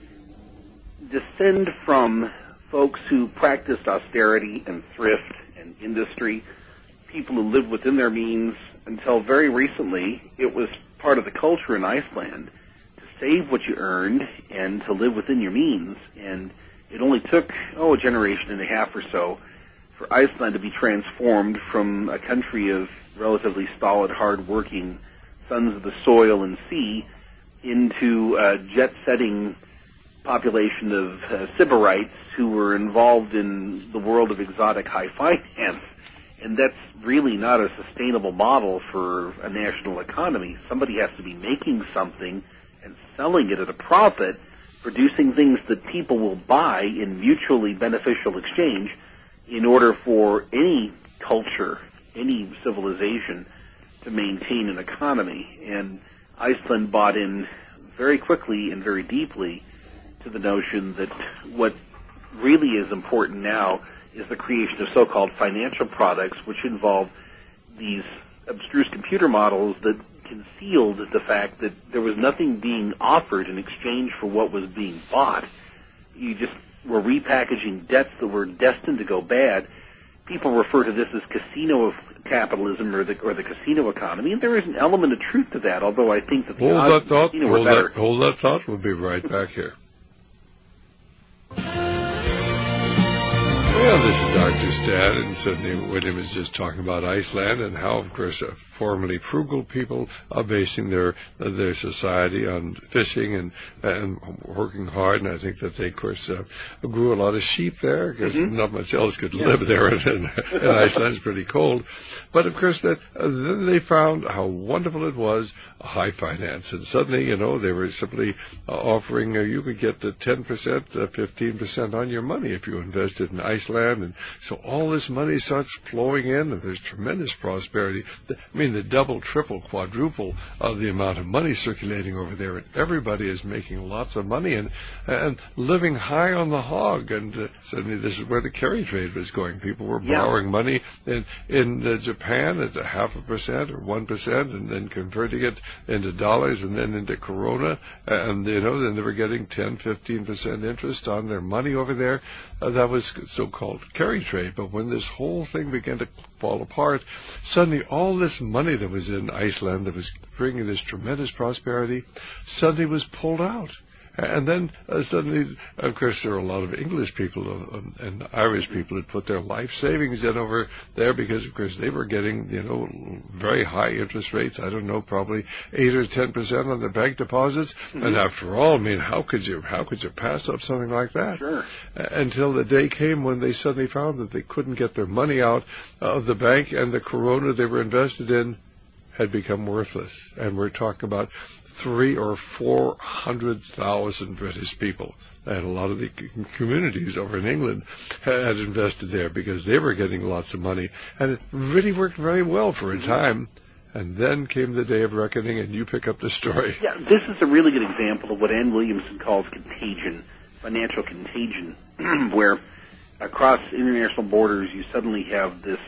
descend from folks who practiced austerity and thrift and industry, people who lived within their means. Until very recently, it was part of the culture in Iceland to save what you earned and to live within your means. And it only took, oh, a generation and a half or so for Iceland to be transformed from a country of relatively stolid, hard-working sons of the soil and sea into a jet-setting population of uh, Sybarites who were involved in the world of exotic high finance. And that's really not a sustainable model for a national economy. Somebody has to be making something and selling it at a profit, producing things that people will buy in mutually beneficial exchange in order for any culture, any civilization to maintain an economy. And Iceland bought in very quickly and very deeply to the notion that what really is important now is the creation of so-called financial products, which involve these abstruse computer models that concealed the fact that there was nothing being offered in exchange for what was being bought. You just were repackaging debts that were destined to go bad. People refer to this as casino capitalism or the or the casino economy, and there is an element of truth to that, although I think that the hold odds that thought, of the casino hold were better. That, hold that thought. We'll be right back here. Well, this is Doctor Stan, and certainly William was just talking about Iceland and how, of course, uh, formerly frugal people are basing their uh, their society on fishing and and working hard. And I think that they, of course, uh, grew a lot of sheep there because mm-hmm. not much else could yeah. live there, and, and Iceland's pretty cold. But of course, that uh, then they found how wonderful it was, high finance, and suddenly, you know, they were simply uh, offering uh, you could get the ten percent, uh, fifteen percent on your money if you invested in Iceland, and so all this money starts flowing in, and there's tremendous prosperity. I mean, the double, triple, quadruple of the amount of money circulating over there, and everybody is making lots of money and and living high on the hog. And uh, suddenly, this is where the carry trade was going. People were yeah. borrowing money in in uh, Japan at a half a percent or one percent, and then converting it into dollars and then into Corona, and you know, then they were getting ten, fifteen percent interest on their money over there. Uh, that was so-called carry trade. But when this whole thing began to fall apart, suddenly all this money that was in Iceland that was bringing this tremendous prosperity suddenly was pulled out. And then uh, suddenly, of course, there are a lot of English people um, and Irish people that put their life savings in over there because, of course, they were getting, you know, very high interest rates. I don't know, probably eight or ten percent on their bank deposits. Mm-hmm. And after all, I mean, how could you how could you pass up something like that? Sure. Uh, until the day came when they suddenly found that they couldn't get their money out of the bank, and the Corona they were invested in had become worthless. And we're talking about three or four hundred thousand British people, and a lot of the communities over in England had invested there because they were getting lots of money, and it really worked very well for a time. And then came the day of reckoning, and you pick up the story. Yeah, this is a really good example of what Ann Williamson calls contagion, financial contagion, where across international borders you suddenly have this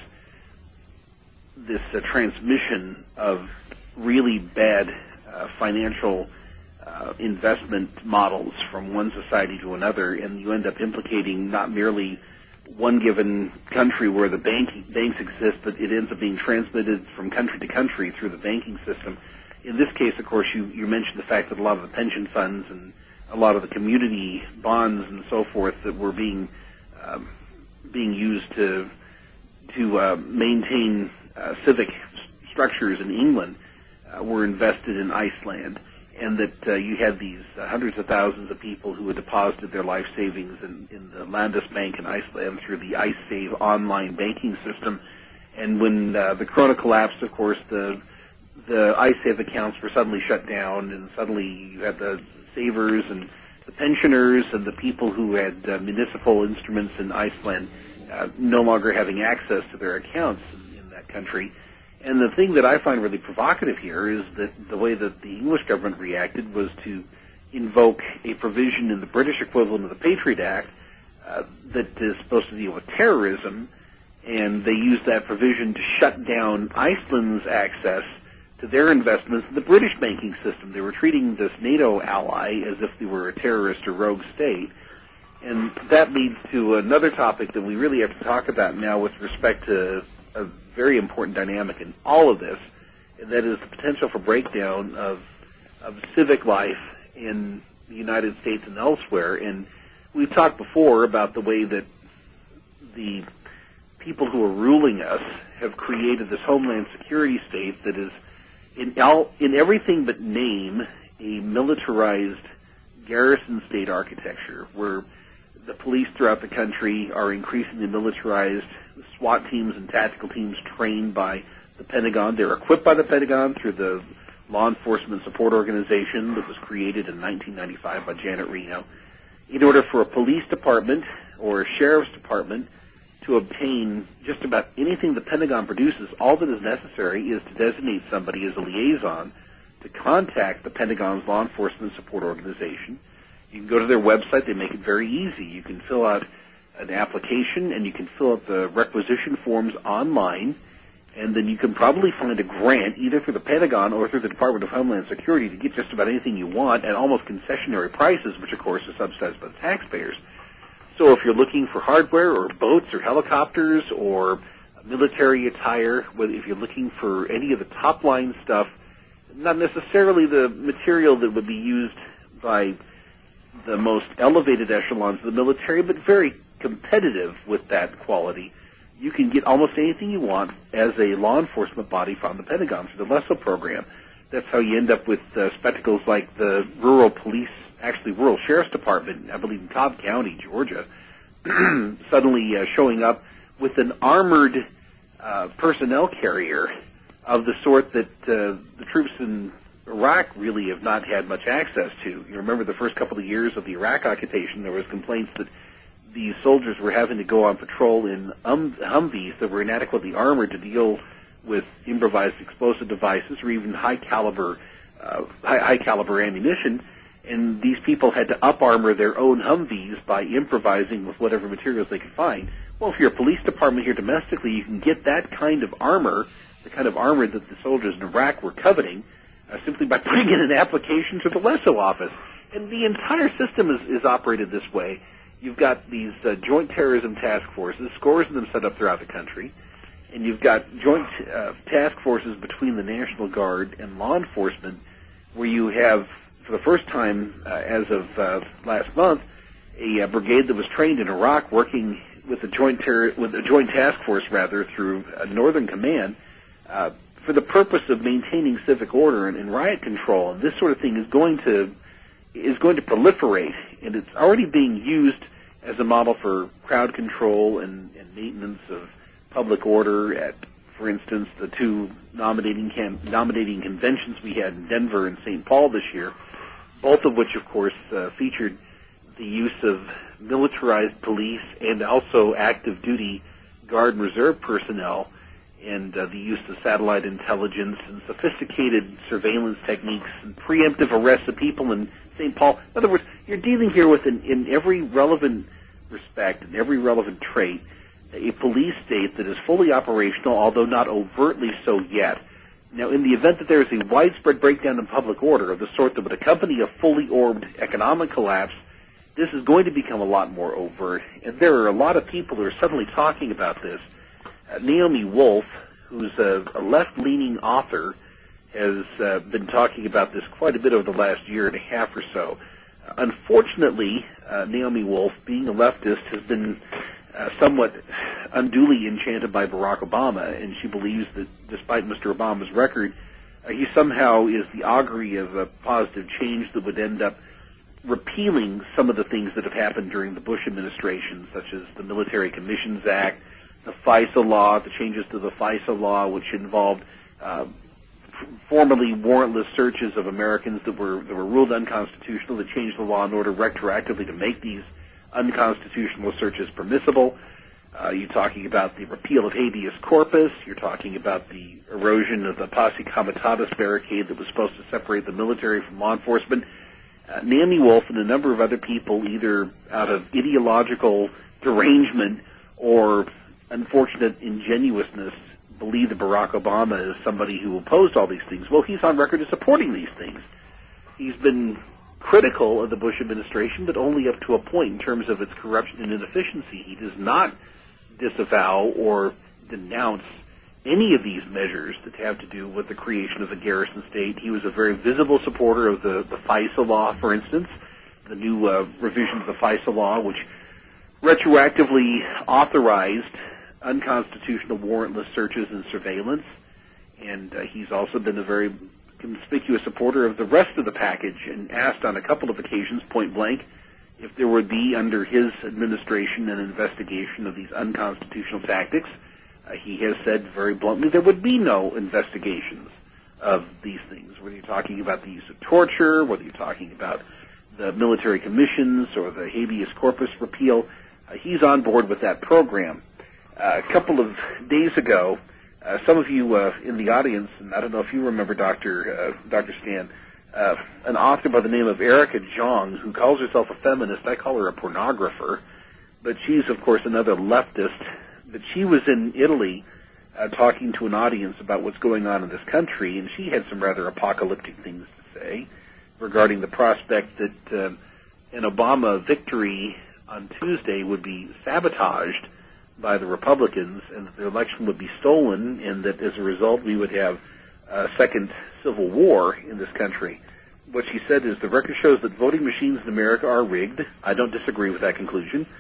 this uh, transmission of really bad Uh, financial uh, investment models from one society to another, and you end up implicating not merely one given country where the bank, banks exist, but it ends up being transmitted from country to country through the banking system. In this case, of course, you, you mentioned the fact that a lot of the pension funds and a lot of the community bonds and so forth that were being um, being used to to uh, maintain uh, civic structures in England Uh, were invested in Iceland, and that uh, you had these uh, hundreds of thousands of people who had deposited their life savings in, in the Landesbank in Iceland through the iSave online banking system. And when uh, the Corona collapsed, of course, the the iSave accounts were suddenly shut down, and suddenly you had the savers and the pensioners and the people who had uh, municipal instruments in Iceland uh, no longer having access to their accounts in, in that country. And the thing that I find really provocative here is that the way that the English government reacted was to invoke a provision in the British equivalent of the Patriot Act uh, that is supposed to deal with terrorism, and they used that provision to shut down Iceland's access to their investments in the British banking system. They were treating this NATO ally as if they were a terrorist or rogue state. And that leads to another topic that we really have to talk about now with respect to a very important dynamic in all of this, and that is the potential for breakdown of of civic life in the United States and elsewhere. And we've talked before about the way that the people who are ruling us have created this homeland security state that is in all, in everything but name a militarized garrison state architecture, where the police throughout the country are increasingly militarized. SWAT teams and tactical teams trained by the Pentagon. They're equipped by the Pentagon through the Law Enforcement Support Organization that was created in nineteen ninety-five by Janet Reno. In order for a police department or a sheriff's department to obtain just about anything the Pentagon produces, all that is necessary is to designate somebody as a liaison to contact the Pentagon's Law Enforcement Support Organization. You can go to their website. They make it very easy. You can fill out an application, and you can fill out the requisition forms online, and then you can probably find a grant either through the Pentagon or through the Department of Homeland Security to get just about anything you want at almost concessionary prices, which, of course, are subsidized by the taxpayers. So if you're looking for hardware or boats or helicopters or military attire, whether if you're looking for any of the top-line stuff, not necessarily the material that would be used by the most elevated echelons of the military, but very competitive with that quality, you can get almost anything you want as a law enforcement body from the Pentagon through the LESO program. That's how you end up with uh, spectacles like the rural police, actually rural sheriff's department, I believe in Cobb County, Georgia, suddenly uh, showing up with an armored uh, personnel carrier of the sort that uh, the troops in Iraq really have not had much access to. You remember the first couple of years of the Iraq occupation, there was complaints that these soldiers were having to go on patrol in um, Humvees that were inadequately armored to deal with improvised explosive devices or even high caliber, uh, high, high caliber ammunition. And these people had to up armor their own Humvees by improvising with whatever materials they could find. Well, if you're a police department here domestically, you can get that kind of armor, the kind of armor that the soldiers in Iraq were coveting, uh, simply by putting in an application to the LESO office. And the entire system is, is operated this way. You've got these uh, joint terrorism task forces, scores of them set up throughout the country, and you've got joint uh, task forces between the National Guard and law enforcement, where you have, for the first time uh, as of uh, last month, a uh, brigade that was trained in Iraq working with a joint terror, with a joint task force rather through a Northern Command uh, for the purpose of maintaining civic order and, and riot control. And this sort of thing is going to is going to proliferate, and it's already being used as a model for crowd control and, and maintenance of public order at, for instance, the two nominating cam- nominating conventions we had in Denver and Saint Paul this year, both of which, of course, uh, featured the use of militarized police and also active duty Guard and Reserve personnel, and uh, the use of satellite intelligence and sophisticated surveillance techniques and preemptive arrests of people in Saint Paul. In other words, you're dealing here with, in, in every relevant respect and every relevant trait, a police state that is fully operational, although not overtly so yet. Now, in the event that there is a widespread breakdown in public order of the sort that would accompany a fully orbed economic collapse, this is going to become a lot more overt. And there are a lot of people who are suddenly talking about this. Uh, Naomi Wolf, who's a, a left-leaning author, has uh, been talking about this quite a bit over the last year and a half or so. Uh, unfortunately, uh, Naomi Wolf, being a leftist, has been uh, somewhat unduly enchanted by Barack Obama, and she believes that despite Mister Obama's record, uh, he somehow is the augury of a positive change that would end up repealing some of the things that have happened during the Bush administration, such as the Military Commissions Act, the FISA law, the changes to the FISA law, which involved uh, formerly warrantless searches of Americans that were that were ruled unconstitutional, that changed the law and order retroactively to make these unconstitutional searches permissible. Uh, you're talking about the repeal of habeas corpus. You're talking about the erosion of the posse comitatus barricade that was supposed to separate the military from law enforcement. Uh, Naomi Wolf and a number of other people, either out of ideological derangement or unfortunate ingenuousness, believe that Barack Obama is somebody who opposed all these things. Well, he's on record as supporting these things. He's been critical of the Bush administration, but only up to a point in terms of its corruption and inefficiency. He does not disavow or denounce any of these measures that have to do with the creation of the garrison state. He was a very visible supporter of the, the FISA law, for instance, the new uh, revision of the FISA law, which retroactively authorized unconstitutional warrantless searches and surveillance. And uh, he's also been a very conspicuous supporter of the rest of the package and asked on a couple of occasions, point blank, if there would be under his administration an investigation of these unconstitutional tactics. Uh, he has said very bluntly there would be no investigations of these things, whether you're talking about the use of torture, whether you're talking about the military commissions or the habeas corpus repeal. Uh, he's on board with that program. Uh, a couple of days ago, uh, some of you uh, in the audience, and I don't know if you remember Doctor Uh, Doctor Stan, uh, an author by the name of Erica Jong, who calls herself a feminist. I call her a pornographer, but she's, of course, another leftist. But she was in Italy uh, talking to an audience about what's going on in this country, and she had some rather apocalyptic things to say regarding the prospect that uh, an Obama victory on Tuesday would be sabotaged by the Republicans, and that the election would be stolen, and that as a result we would have a second civil war in this country. What she said is, the record shows that voting machines in America are rigged. I don't disagree with that conclusion.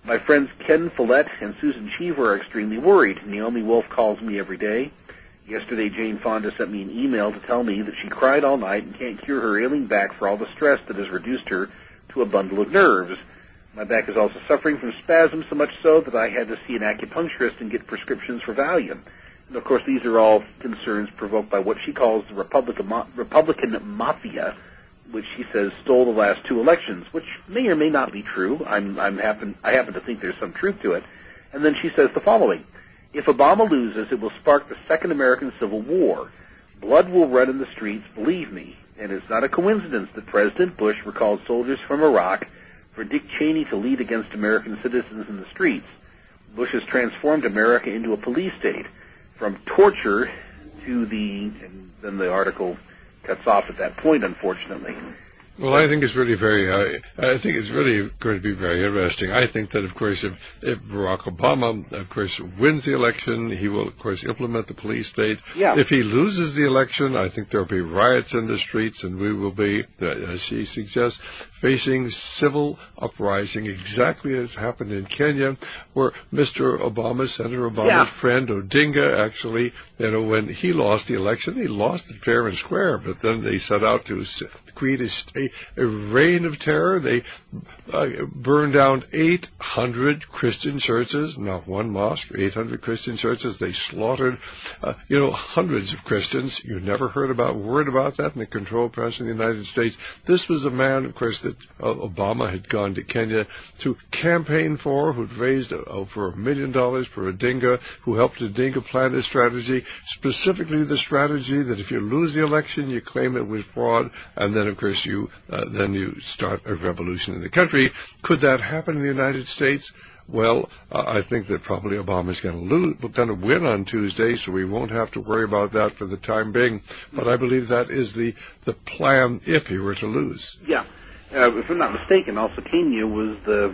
My friends Ken Follett and Susan Cheever are extremely worried. Naomi Wolf calls me every day. Yesterday, Jane Fonda sent me an email to tell me that she cried all night and can't cure her ailing back for all the stress that has reduced her to a bundle of nerves. My back is also suffering from spasms, so much so that I had to see an acupuncturist and get prescriptions for Valium. And, of course, these are all concerns provoked by what she calls the Republican, Republican mafia, which she says stole the last two elections, which may or may not be true. I'm, I'm happen, I happen to think there's some truth to it. And then she says the following: if Obama loses, it will spark the Second American Civil War. Blood will run in the streets, believe me. And it's not a coincidence that President Bush recalled soldiers from Iraq for Dick Cheney to lead against American citizens in the streets. Bush has transformed America into a police state, from torture to the, and then the article cuts off at that point, unfortunately. Well, I think it's really very, uh, I think it's really going to be very interesting. I think that, of course, if, if Barack Obama, of course, wins the election, he will, of course, implement the police state. Yeah. If he loses the election, I think there will be riots in the streets, and we will be, as he suggests, facing civil uprising, exactly as happened in Kenya, where Mister Obama, Senator Obama's yeah. friend Odinga, actually, you know, when he lost the election, he lost it fair and square, but then they set out to create a, a reign of terror. They uh, burned down eight hundred Christian churches, not one mosque, eight hundred Christian churches. They slaughtered, uh, you know, hundreds of Christians. You never heard about, word about that in the control press in the United States. This was a man, of course, that uh, Obama had gone to Kenya to campaign for, who'd raised uh, over a million dollars for Odinga, who helped Odinga plan his strategy, specifically the strategy that if you lose the election, you claim it was fraud, and then, of course, you uh, then you start a revolution in the country. Could that happen in the United States? Well, uh, I think that probably Obama's going to lose, going to win on Tuesday, so we won't have to worry about that for the time being. But I believe that is the the plan if he were to lose. Yeah. Uh, if I'm not mistaken, also Kenya was the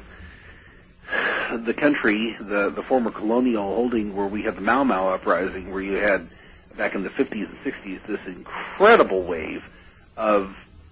the country, the the former colonial holding where we had the Mau Mau uprising, where you had, back in the fifties and sixties, this incredible wave of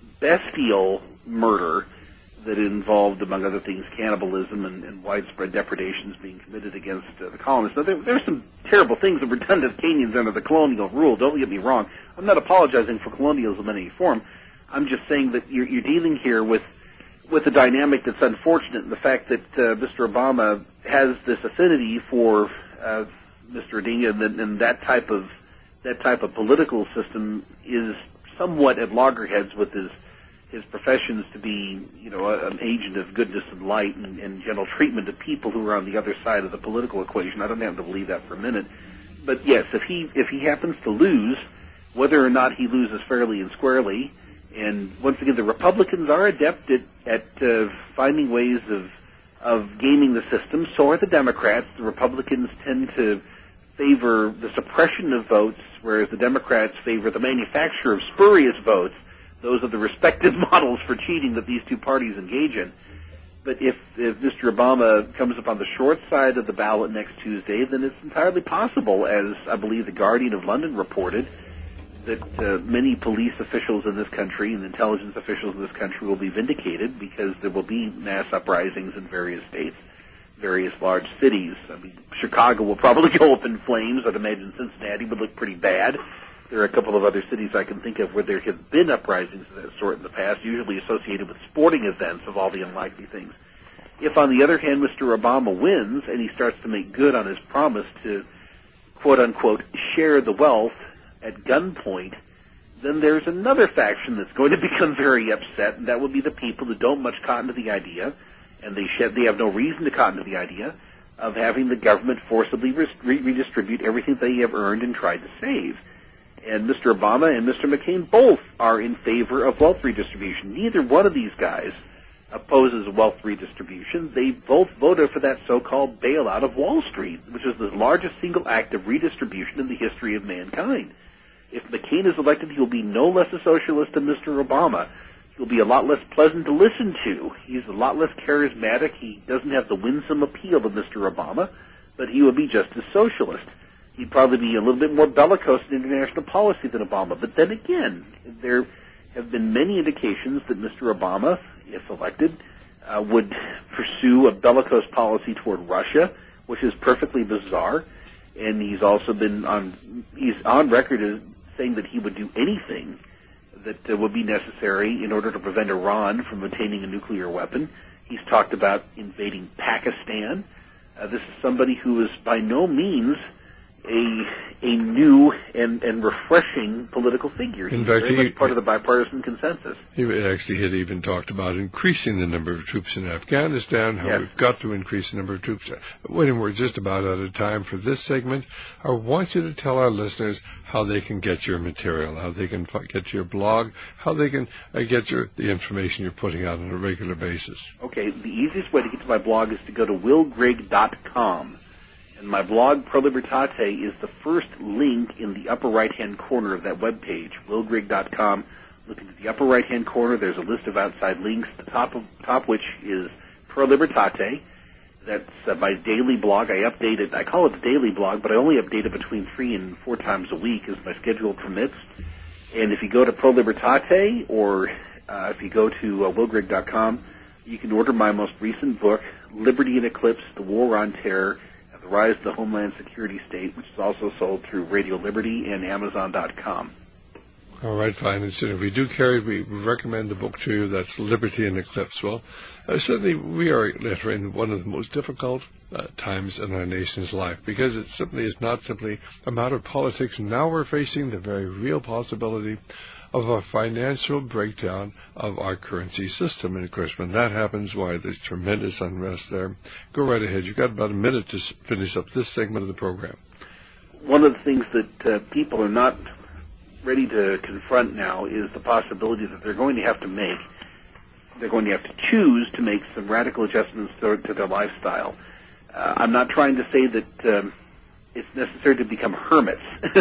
bestial murder that involved, among other things, cannibalism and, and widespread depredations being committed against uh, the colonists. Now, there, there are some terrible things that were done to Kenyans under the colonial rule. Don't get me wrong. I'm not apologizing for colonialism in any form. I'm just saying that you're, you're dealing here with with a dynamic that's unfortunate, and the fact that uh, Mister Obama has this affinity for uh, Mister Odinga, and, and that type of that type of political system is somewhat at loggerheads with his his professions to be, you know, a, an agent of goodness and light and, and gentle treatment to people who are on the other side of the political equation. I don't have to believe that for a minute. But yes, if he if he happens to lose, whether or not he loses fairly and squarely, and once again, the Republicans are adept at, at uh, finding ways of of gaming the system. So are the Democrats. The Republicans tend to favor the suppression of votes, whereas the Democrats favor the manufacture of spurious votes. Those are the respective models for cheating that these two parties engage in. But if, if Mister Obama comes up on the short side of the ballot next Tuesday, then it's entirely possible, as I believe the Guardian of London reported, that uh, many police officials in this country and intelligence officials in this country will be vindicated, because there will be mass uprisings in various states, various large cities. I mean, Chicago will probably go up in flames. I'd imagine Cincinnati would look pretty bad. There are a couple of other cities I can think of where there have been uprisings of that sort in the past, usually associated with sporting events of all the unlikely things. If, on the other hand, Mister Obama wins and he starts to make good on his promise to, quote-unquote, share the wealth at gunpoint, then there's another faction that's going to become very upset, and that would be the people who don't much cotton to the idea, and they shed, they have no reason to cotton to the idea, of having the government forcibly re- redistribute everything they have earned and tried to save. And Mister Obama and Mister McCain both are in favor of wealth redistribution. Neither one of these guys opposes wealth redistribution. They both voted for that so-called bailout of Wall Street, which is the largest single act of redistribution in the history of mankind. If McCain is elected, he will be no less a socialist than Mister Obama. He'll be a lot less pleasant to listen to. He's a lot less charismatic. He doesn't have the winsome appeal of Mister Obama, but he will be just as socialist. He'd probably be a little bit more bellicose in international policy than Obama. But then again, there have been many indications that Mister Obama, if elected, uh, would pursue a bellicose policy toward Russia, which is perfectly bizarre. And he's also been on he's on record as saying that he would do anything that uh, would be necessary in order to prevent Iran from obtaining a nuclear weapon. He's talked about invading Pakistan. Uh, this is somebody who is by no means a a new and, and refreshing political figure. He's In fact, very he, much part of the bipartisan consensus. He actually had even talked about increasing the number of troops in Afghanistan, how yes. we've got to increase the number of troops. William, we're just about out of time for this segment. I want you to tell our listeners how they can get your material, how they can get your blog, how they can uh, get your the information you're putting out on a regular basis. Okay, the easiest way to get to my blog is to go to will grigg dot com. And my blog, Pro Libertate, is the first link in the upper right-hand corner of that web page, will grigg dot com. Look into the upper right-hand corner. There's a list of outside links, the top of top which is Pro Libertate. That's uh, my daily blog. I update it. I call it the daily blog, but I only update it between three and four times a week as my schedule permits. And if you go to Pro Libertate or uh, if you go to uh, will grigg dot com, you can order my most recent book, Liberty in Eclipse, The War on Terror, The Rise of the Homeland Security State, which is also sold through Radio Liberty and Amazon dot com. All right, fine. And so if we do carry, we recommend the book to you. That's Liberty in Eclipse. Well, uh, certainly we are entering one of the most difficult uh, times in our nation's life because it simply is not simply a matter of politics. Now we're facing the very real possibility of a financial breakdown of our currency system. And, of course, when that happens, why, there's tremendous unrest there. Go right ahead. You've got about a minute to finish up this segment of the program. One of the things that uh, people are not ready to confront now is the possibility that they're going to have to make, they're going to have to choose to make some radical adjustments to, to their lifestyle. Uh, I'm not trying to say that um, it's necessary to become hermits.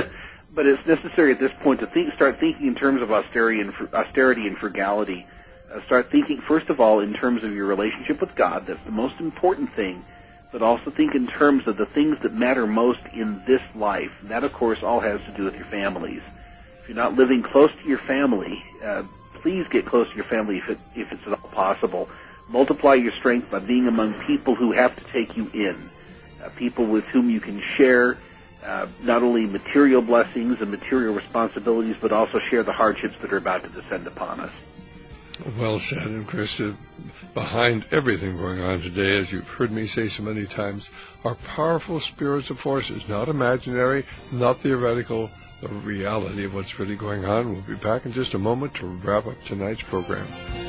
But it's necessary at this point to think, start thinking in terms of austerity and, austerity and frugality. Uh, start thinking, first of all, in terms of your relationship with God. That's the most important thing. But also think in terms of the things that matter most in this life. And that, of course, all has to do with your families. If you're not living close to your family, uh, please get close to your family if, it, if it's at all possible. Multiply your strength by being among people who have to take you in, uh, people with whom you can share Uh, not only material blessings and material responsibilities, but also share the hardships that are about to descend upon us. Well said. And, Chris, uh, behind everything going on today, as you've heard me say so many times, are powerful spiritual forces, not imaginary, not theoretical, the reality of what's really going on. We'll be back in just a moment to wrap up tonight's program.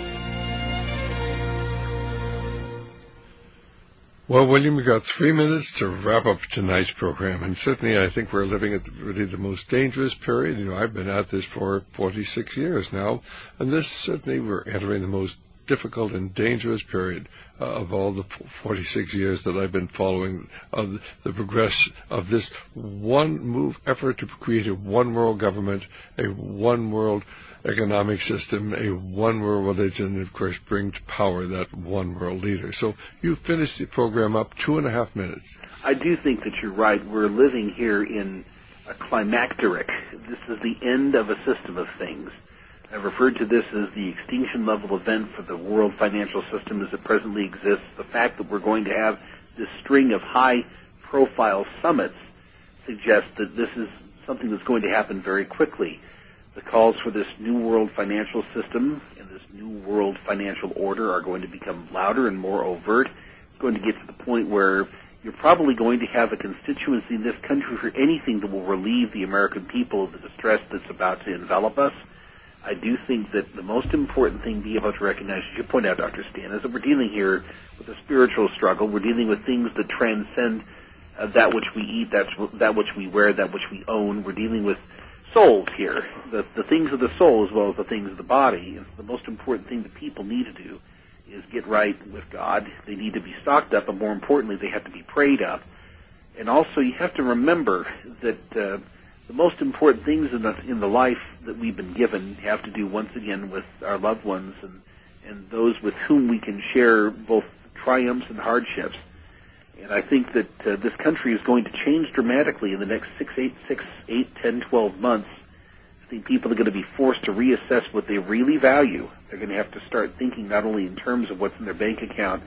Well, William, we've got three minutes to wrap up tonight's program, and certainly I think we're living at really the most dangerous period. You know, I've been at this for forty-six years now, and this certainly we're entering the most difficult and dangerous period uh, of all the forty-six years that I've been following of the progress of this one move effort to create a one world government, a one world economic system, a one world religion, and of course bring to power that one world leader. So you finished the program up two and a half minutes. I do think that you're right. We're living here in a climacteric. This is the end of a system of things. I've referred to this as the extinction level event for the world financial system as it presently exists. The fact that we're going to have this string of high profile summits suggests that this is something that's going to happen very quickly. The calls for this new world financial system and this new world financial order are going to become louder and more overt. It's going to get to the point where you're probably going to have a constituency in this country for anything that will relieve the American people of the distress that's about to envelop us. I do think that the most important thing to be able to recognize, as you point out, Doctor Stan, is that we're dealing here with a spiritual struggle. We're dealing with things that transcend uh, that which we eat, that's, that which we wear, that which we own. We're dealing with souls here, the, the things of the soul as well as the things of the body. And the most important thing that people need to do is get right with God. They need to be stocked up, but more importantly, they have to be prayed up. And also, you have to remember that uh, the most important things in the, in the life that we've been given have to do, once again, with our loved ones and, and those with whom we can share both triumphs and hardships. And I think that uh, this country is going to change dramatically in the next six, eight, six, eight, ten, twelve months. I think people are going to be forced to reassess what they really value. They're going to have to start thinking not only in terms of what's in their bank account,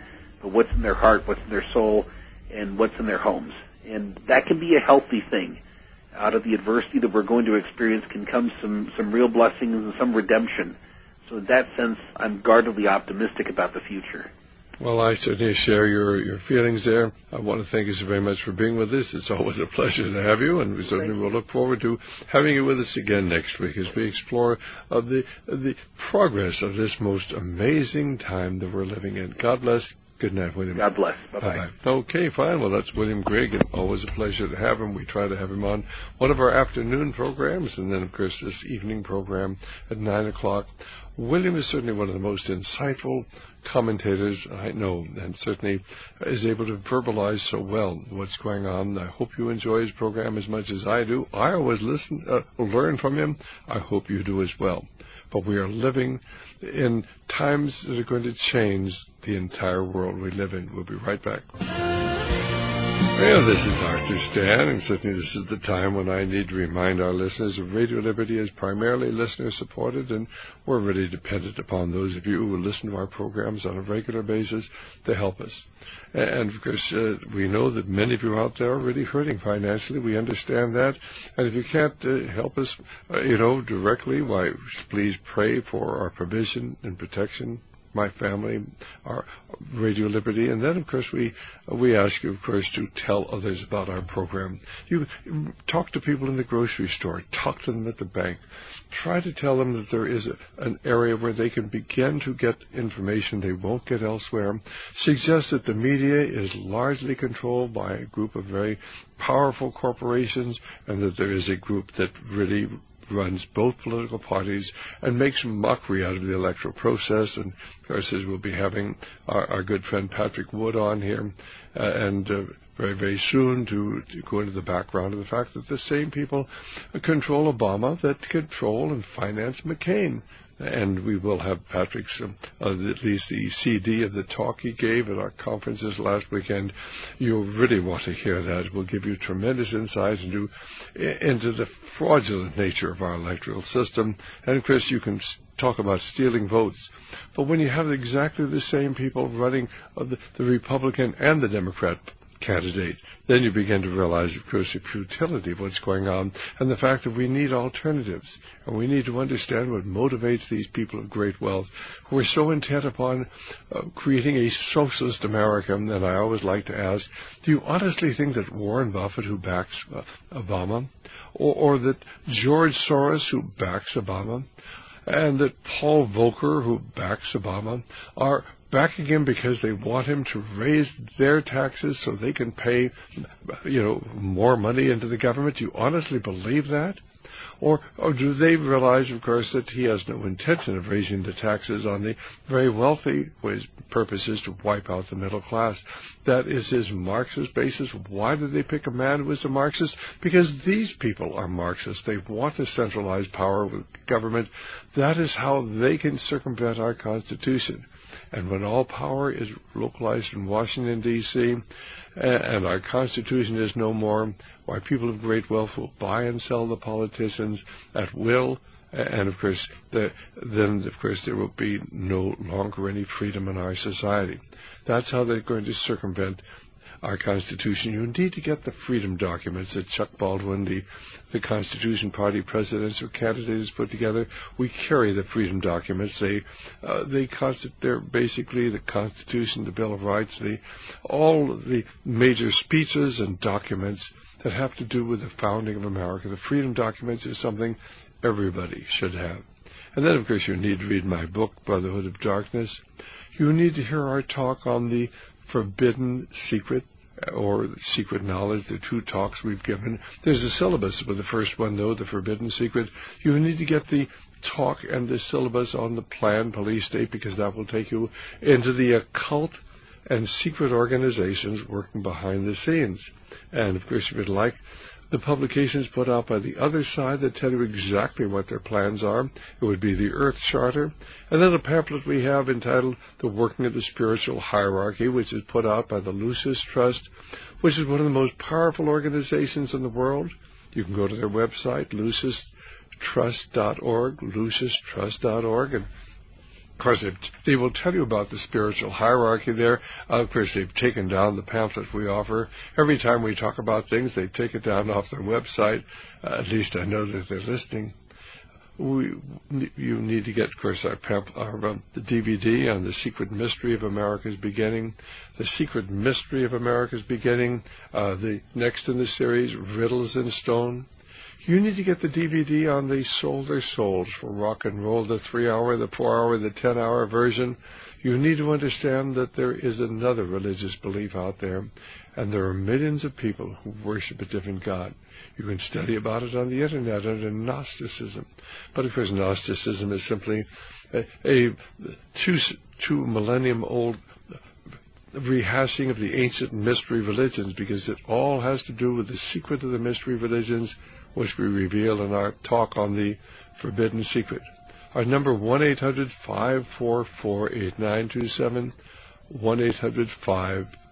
what's in their heart, what's in their soul, and what's in their homes. And that can be a healthy thing. Out of the adversity that we're going to experience can come some, some real blessings and some redemption. So in that sense, I'm guardedly optimistic about the future. Well, I certainly share your, your feelings there. I want to thank you so very much for being with us. It's always a pleasure to have you, and we certainly will look forward to having you with us again next week as we explore uh, the, the progress of this most amazing time that we're living in. God bless. Good night, William. God bless. Bye-bye. Bye-bye. Okay, fine. Well, that's William Grigg, and always a pleasure to have him. We try to have him on one of our afternoon programs, and then, of course, this evening program at nine o'clock. William is certainly one of the most insightful commentators I know, and certainly is able to verbalize so well what's going on. I hope you enjoy his program as much as I do. I always listen, uh, learn from him. I hope you do as well. But we are living in times that are going to change the entire world we live in. We'll be right back. Well, this is Doctor Stan, and certainly this is the time when I need to remind our listeners that Radio Liberty is primarily listener-supported, and we're really dependent upon those of you who will listen to our programs on a regular basis to help us. And, of course, uh, we know that many of you out there are really hurting financially. We understand that. And if you can't uh, help us, uh, you know, directly, why, please pray for our provision and protection, my family, our Radio Liberty, and then, of course, we we ask you, of course, to tell others about our program. You talk to people in the grocery store, talk to them at the bank. Try to tell them that there is a, an area where they can begin to get information they won't get elsewhere. Suggest that the media is largely controlled by a group of very powerful corporations, and that there is a group that really runs both political parties and makes mockery out of the electoral process. And, of course, as we'll be having our, our good friend Patrick Wood on here, uh, and uh, very, very soon to, to go into the background of the fact that the same people control Obama that control and finance McCain. And we will have Patrick's, um, uh, at least the C D of the talk he gave at our conferences last weekend. You'll really want to hear that. It will give you tremendous insight into, into the fraudulent nature of our electoral system. And, of course, you can talk about stealing votes. But when you have exactly the same people running uh, the, the Republican and the Democrat candidate, then you begin to realize, of course, the futility of what's going on and the fact that we need alternatives. And we need to understand what motivates these people of great wealth who are so intent upon uh, creating a socialist America. And I always like to ask, do you honestly think that Warren Buffett, who backs uh, Obama, or, or that George Soros, who backs Obama, and that Paul Volcker, who backs Obama, are backing him because they want him to raise their taxes so they can pay, you know, more money into the government? Do you honestly believe that? Or, or do they realize, of course, that he has no intention of raising the taxes on the very wealthy, for his purpose is to wipe out the middle class? That is his Marxist basis. Why did they pick a man who is a Marxist? Because these people are Marxists. They want to centralize power with government. That is how they can circumvent our Constitution. And when all power is localized in Washington, D C, and our Constitution is no more, why, people of great wealth will buy and sell the politicians at will, and, of course, the, then, of course, there will be no longer any freedom in our society. That's how they're going to circumvent our Constitution. You need to get the freedom documents that Chuck Baldwin, the, the Constitution Party presidential candidate, has put together. We carry the freedom documents. They, uh, they consti- they're basically the Constitution, the Bill of Rights, the, all the major speeches and documents that have to do with the founding of America. The freedom documents is something everybody should have. And then, of course, you need to read my book, Brotherhood of Darkness. You need to hear our talk on the forbidden secret, or secret knowledge, the two talks we've given. There's a syllabus with the first one, though, the forbidden secret. You need to get the talk and the syllabus on the planned police state, because that will take you into the occult and secret organizations working behind the scenes. And, of course, if you'd like the publications put out by the other side that tell you exactly what their plans are, it would be the Earth Charter. And then a pamphlet we have entitled The Working of the Spiritual Hierarchy, which is put out by the Lucis Trust, which is one of the most powerful organizations in the world. You can go to their website, lucis trust dot org, lucis trust dot org, and Of course, they've, they will tell you about the spiritual hierarchy there. Uh, of course, they've taken down the pamphlet we offer. Every time we talk about things, they take it down off their website. Uh, at least I know that they're listening. We, you need to get, of course, our, pamphlet, our um, the D V D on the secret mystery of America's beginning, the secret mystery of America's beginning. Uh, the next in the series, Riddles in Stone. You need to get the D V D on the Sold Their Souls for rock and roll, the three-hour, the four-hour, the ten-hour version. You need to understand that there is another religious belief out there, and there are millions of people who worship a different God. You can study about it on the Internet under Gnosticism. But, of course, Gnosticism is simply a, a two, two millennium-old rehashing of the ancient mystery religions, because it all has to do with the secret of the mystery religions, which we reveal in our talk on the Forbidden Secret. Our number, one eight hundred, five four four, eight nine two seven, one eight hundred, five